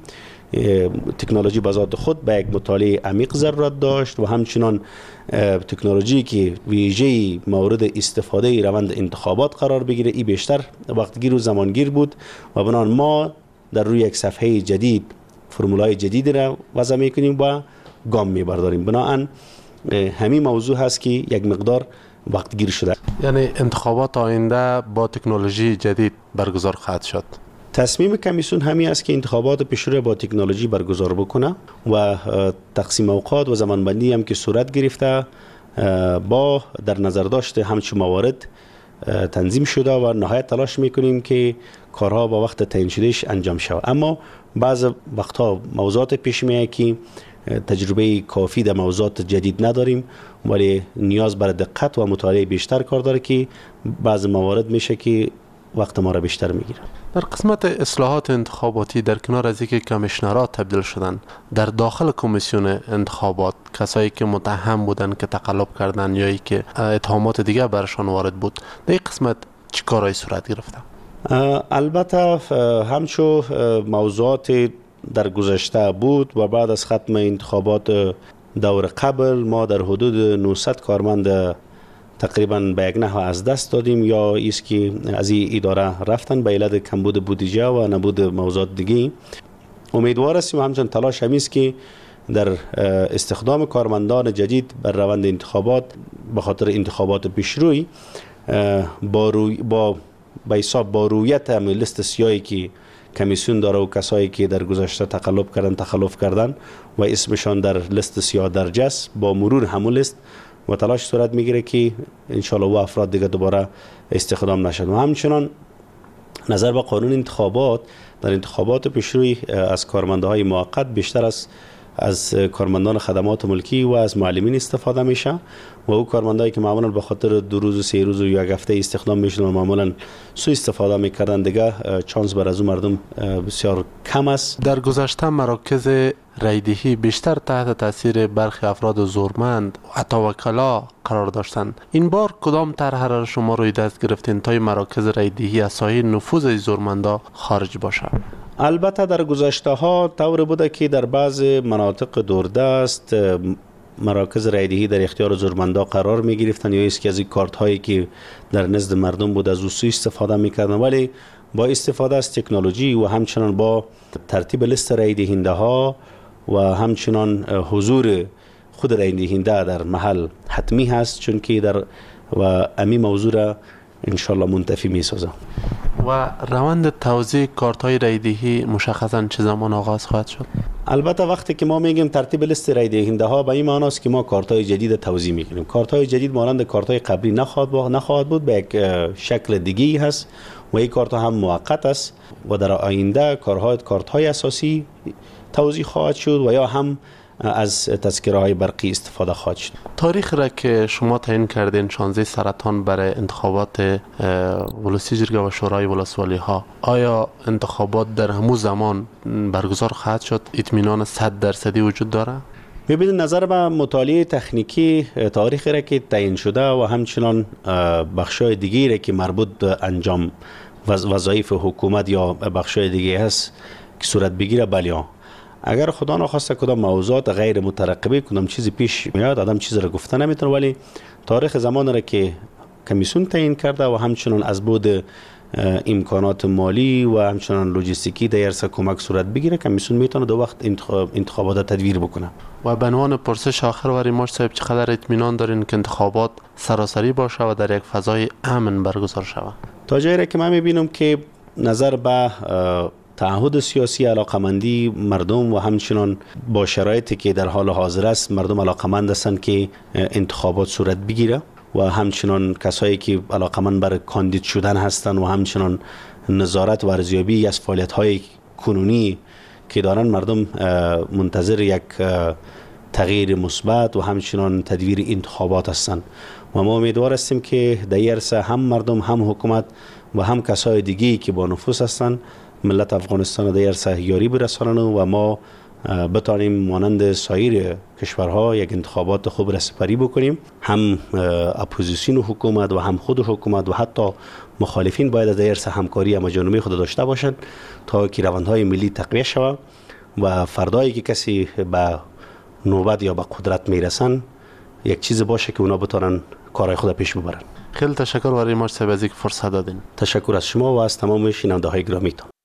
Speaker 24: تکنولوژی به ذات خود به یک مطالعه عمیق ضرورت داشت و همچنان تکنولوژی که ویژه مورد استفاده روند انتخابات قرار بگیره این بیشتر وقتگیر و زمانگیر بود و بنابراین ما در روی یک صفحه جدید فرمولای جدیدی را وضع میکنیم و گام میبرداریم. بنابراین همین موضوع هست که یک مقدار وقتگیر شده.
Speaker 4: یعنی انتخابات آینده با تکنولوژی جدید برگزار خواهد شد.
Speaker 24: تصمیم کمیسیون همین است که انتخابات پیشرو با تکنولوژی برگزار بکنه و تقسیم اوقات و زمانبندی هم که صورت گرفته با در نظر داشته همچون موارد تنظیم شده و نهایت تلاش میکنیم که کارها با وقت تعیین شدهش انجام شود. اما بعض وقتها موضوعات پیش میاد که تجربه کافی در موضوعات جدید نداریم ولی نیاز بر دقت و مطالعه بیشتر کار داره که بعض موارد میشه که وقت ما را بیشتر میگیره.
Speaker 4: در قسمت اصلاحات انتخاباتی در کنار از اینکه کمیشنرها تبدیل شدن در داخل کمیسیون انتخابات کسایی که متهم بودن که تقلب کردن یا که اتهامات دیگه برشان وارد بود در این قسمت چه کارهایی صورت گرفته؟
Speaker 24: البته همچو موضوعات در گذشته بود و بعد از ختم انتخابات دور قبل ما در حدود 900 کارمند تقریبا به یک نحو از دست دادیم یا ایست که از این اداره رفتن به علت کمبود بودجه و نبود موضوعات دیگه. امیدوار هستیم همچنان تلاش همیست که در استخدام کارمندان جدید بر روند انتخابات به خاطر انتخابات پیشروی با حساب با رویت همین لیست سیاهی که کمیسیون داره و کسایی که در گذشته تقلب کردن تخلف کردن و اسمشان در لیست سیاه درج است با مرور همون لیست و تلاش صورت میگیره که انشالله و افراد دیگه دوباره استخدام نشد. و همچنان نظر به قانون انتخابات در انتخابات پیشروی از کارمندهای موقت بیشتر از کارمندان خدمات ملکی و از معلمین استفاده میشه و او کارمندایی که معمولا به خاطر 2 روز و 3 روز و یک هفته استخدام میشن و معمولا سوء استفاده میکردن دیگه چانس بر از مردم بسیار کم است.
Speaker 4: در گذشته مراکز رایدهی بیشتر تحت تاثیر برخی افراد زورمند حتی وکلا قرار داشتند. این بار کدام طرح را شما روی دست گرفتین تا مراکز رایدهی از سایه نفوذ زورمندا خارج باشه؟
Speaker 24: البته در گذشته ها طور بوده که در بعض مناطق دوردست مراکز رایدهی در اختیار زورمندا قرار می گرفتن یا است که از این کارت هایی که در نزد مردم بود از سوء استفاده میکردن، ولی با استفاده از تکنولوژی و همچنان با ترتیب لیست رای دهنده ها و همچنان حضور خود رای دهنده در محل حتمی هست، چون که در و امی موضوع را انشالله منتفی می سازه.
Speaker 4: و روند توزیع کارت های رایدهی مشخصا چه زمان آغاز خواهد شد؟
Speaker 24: البته وقتی که ما میگیم ترتیب لیست رای دهنده ها به این معنی است که ما کارت های جدید توزیع میکنیم. کارت های جدید مانند کارت های قبلی نخواهد بود، به یک شکل دیگه‌ای هست و این کارت هم موقت است و در آینده کارت های اساسی توزیع خواهد شد و یا هم از تذکره های برقی استفاده خواهد شد.
Speaker 4: تاریخ را که شما تعیین کردین 16 سرطان برای انتخابات ولسی جرگه و شورای ولسوالی ها، آیا انتخابات در همون زمان برگزار خواهد شد؟ اطمینان 100% وجود داره؟
Speaker 24: ببینید نظر به مطالعه تکنیکی تاریخی را که تعیین شده و همچنان بخشای دیگری را که مربوط به انجام وظایف حکومت یا بخشای دیگه هست که صورت بگیره، بله. اگر خدا نخواسته کدام موضوعات غیر مترقبه کدام چیزی پیش میاد آدم چیز را گفته نمیتونه، ولی تاریخ زمان را که کمیسیون تعیین کرده و همچنان از بود امکانات مالی و همچنان لوجستیکی در عرصه کمک صورت بگیره کمیسیون میتونه دو وقت انتخابات تدویر بکنه.
Speaker 4: و به عنوان پرسش آخر وریماش صاحب چقدر اطمینان دارین که انتخابات سراسری باشه و در یک فضای امن برگزار شود؟
Speaker 24: تا جایی را که من میبینم که نظر به تعهد سیاسی، علاقمندی مردم و همچنان با شرایطی که در حال حاضر است مردم علاقمند هستند که انتخابات صورت بگیره و همچنان کسایی که علاقمند بر کاندید شدن هستند و همچنان نظارت و ارزیابی از فعالیت‌های کنونی که دارن مردم منتظر یک تغییر مثبت و همچنان تدویر انتخابات هستند و ما امیدوار هستیم که در این عرصه هم مردم هم حکومت و هم کسای دیگی که با نفوذ هستند ملت افغانستان در این عرصه یاری برسانند و ما بتانیم مانند سایر کشورها یک انتخابات خوب را سپری بکنیم. هم اپوزیسیون و حکومت و هم خود حکومت و حتی مخالفین باید از این عرصه همکاری همجانبه خود داشته باشند تا که روندهای ملی تقویت شود و فردایی که کسی به نوبت یا به قدرت میرسن یک چیز باشه که اونا بتونن کارهای خود پیش ببرن.
Speaker 4: خیلی تشکر برای ما صاحب از اینکه فرصت دادین.
Speaker 24: تشکر از شما و از تمام شنونده های گرامیتان.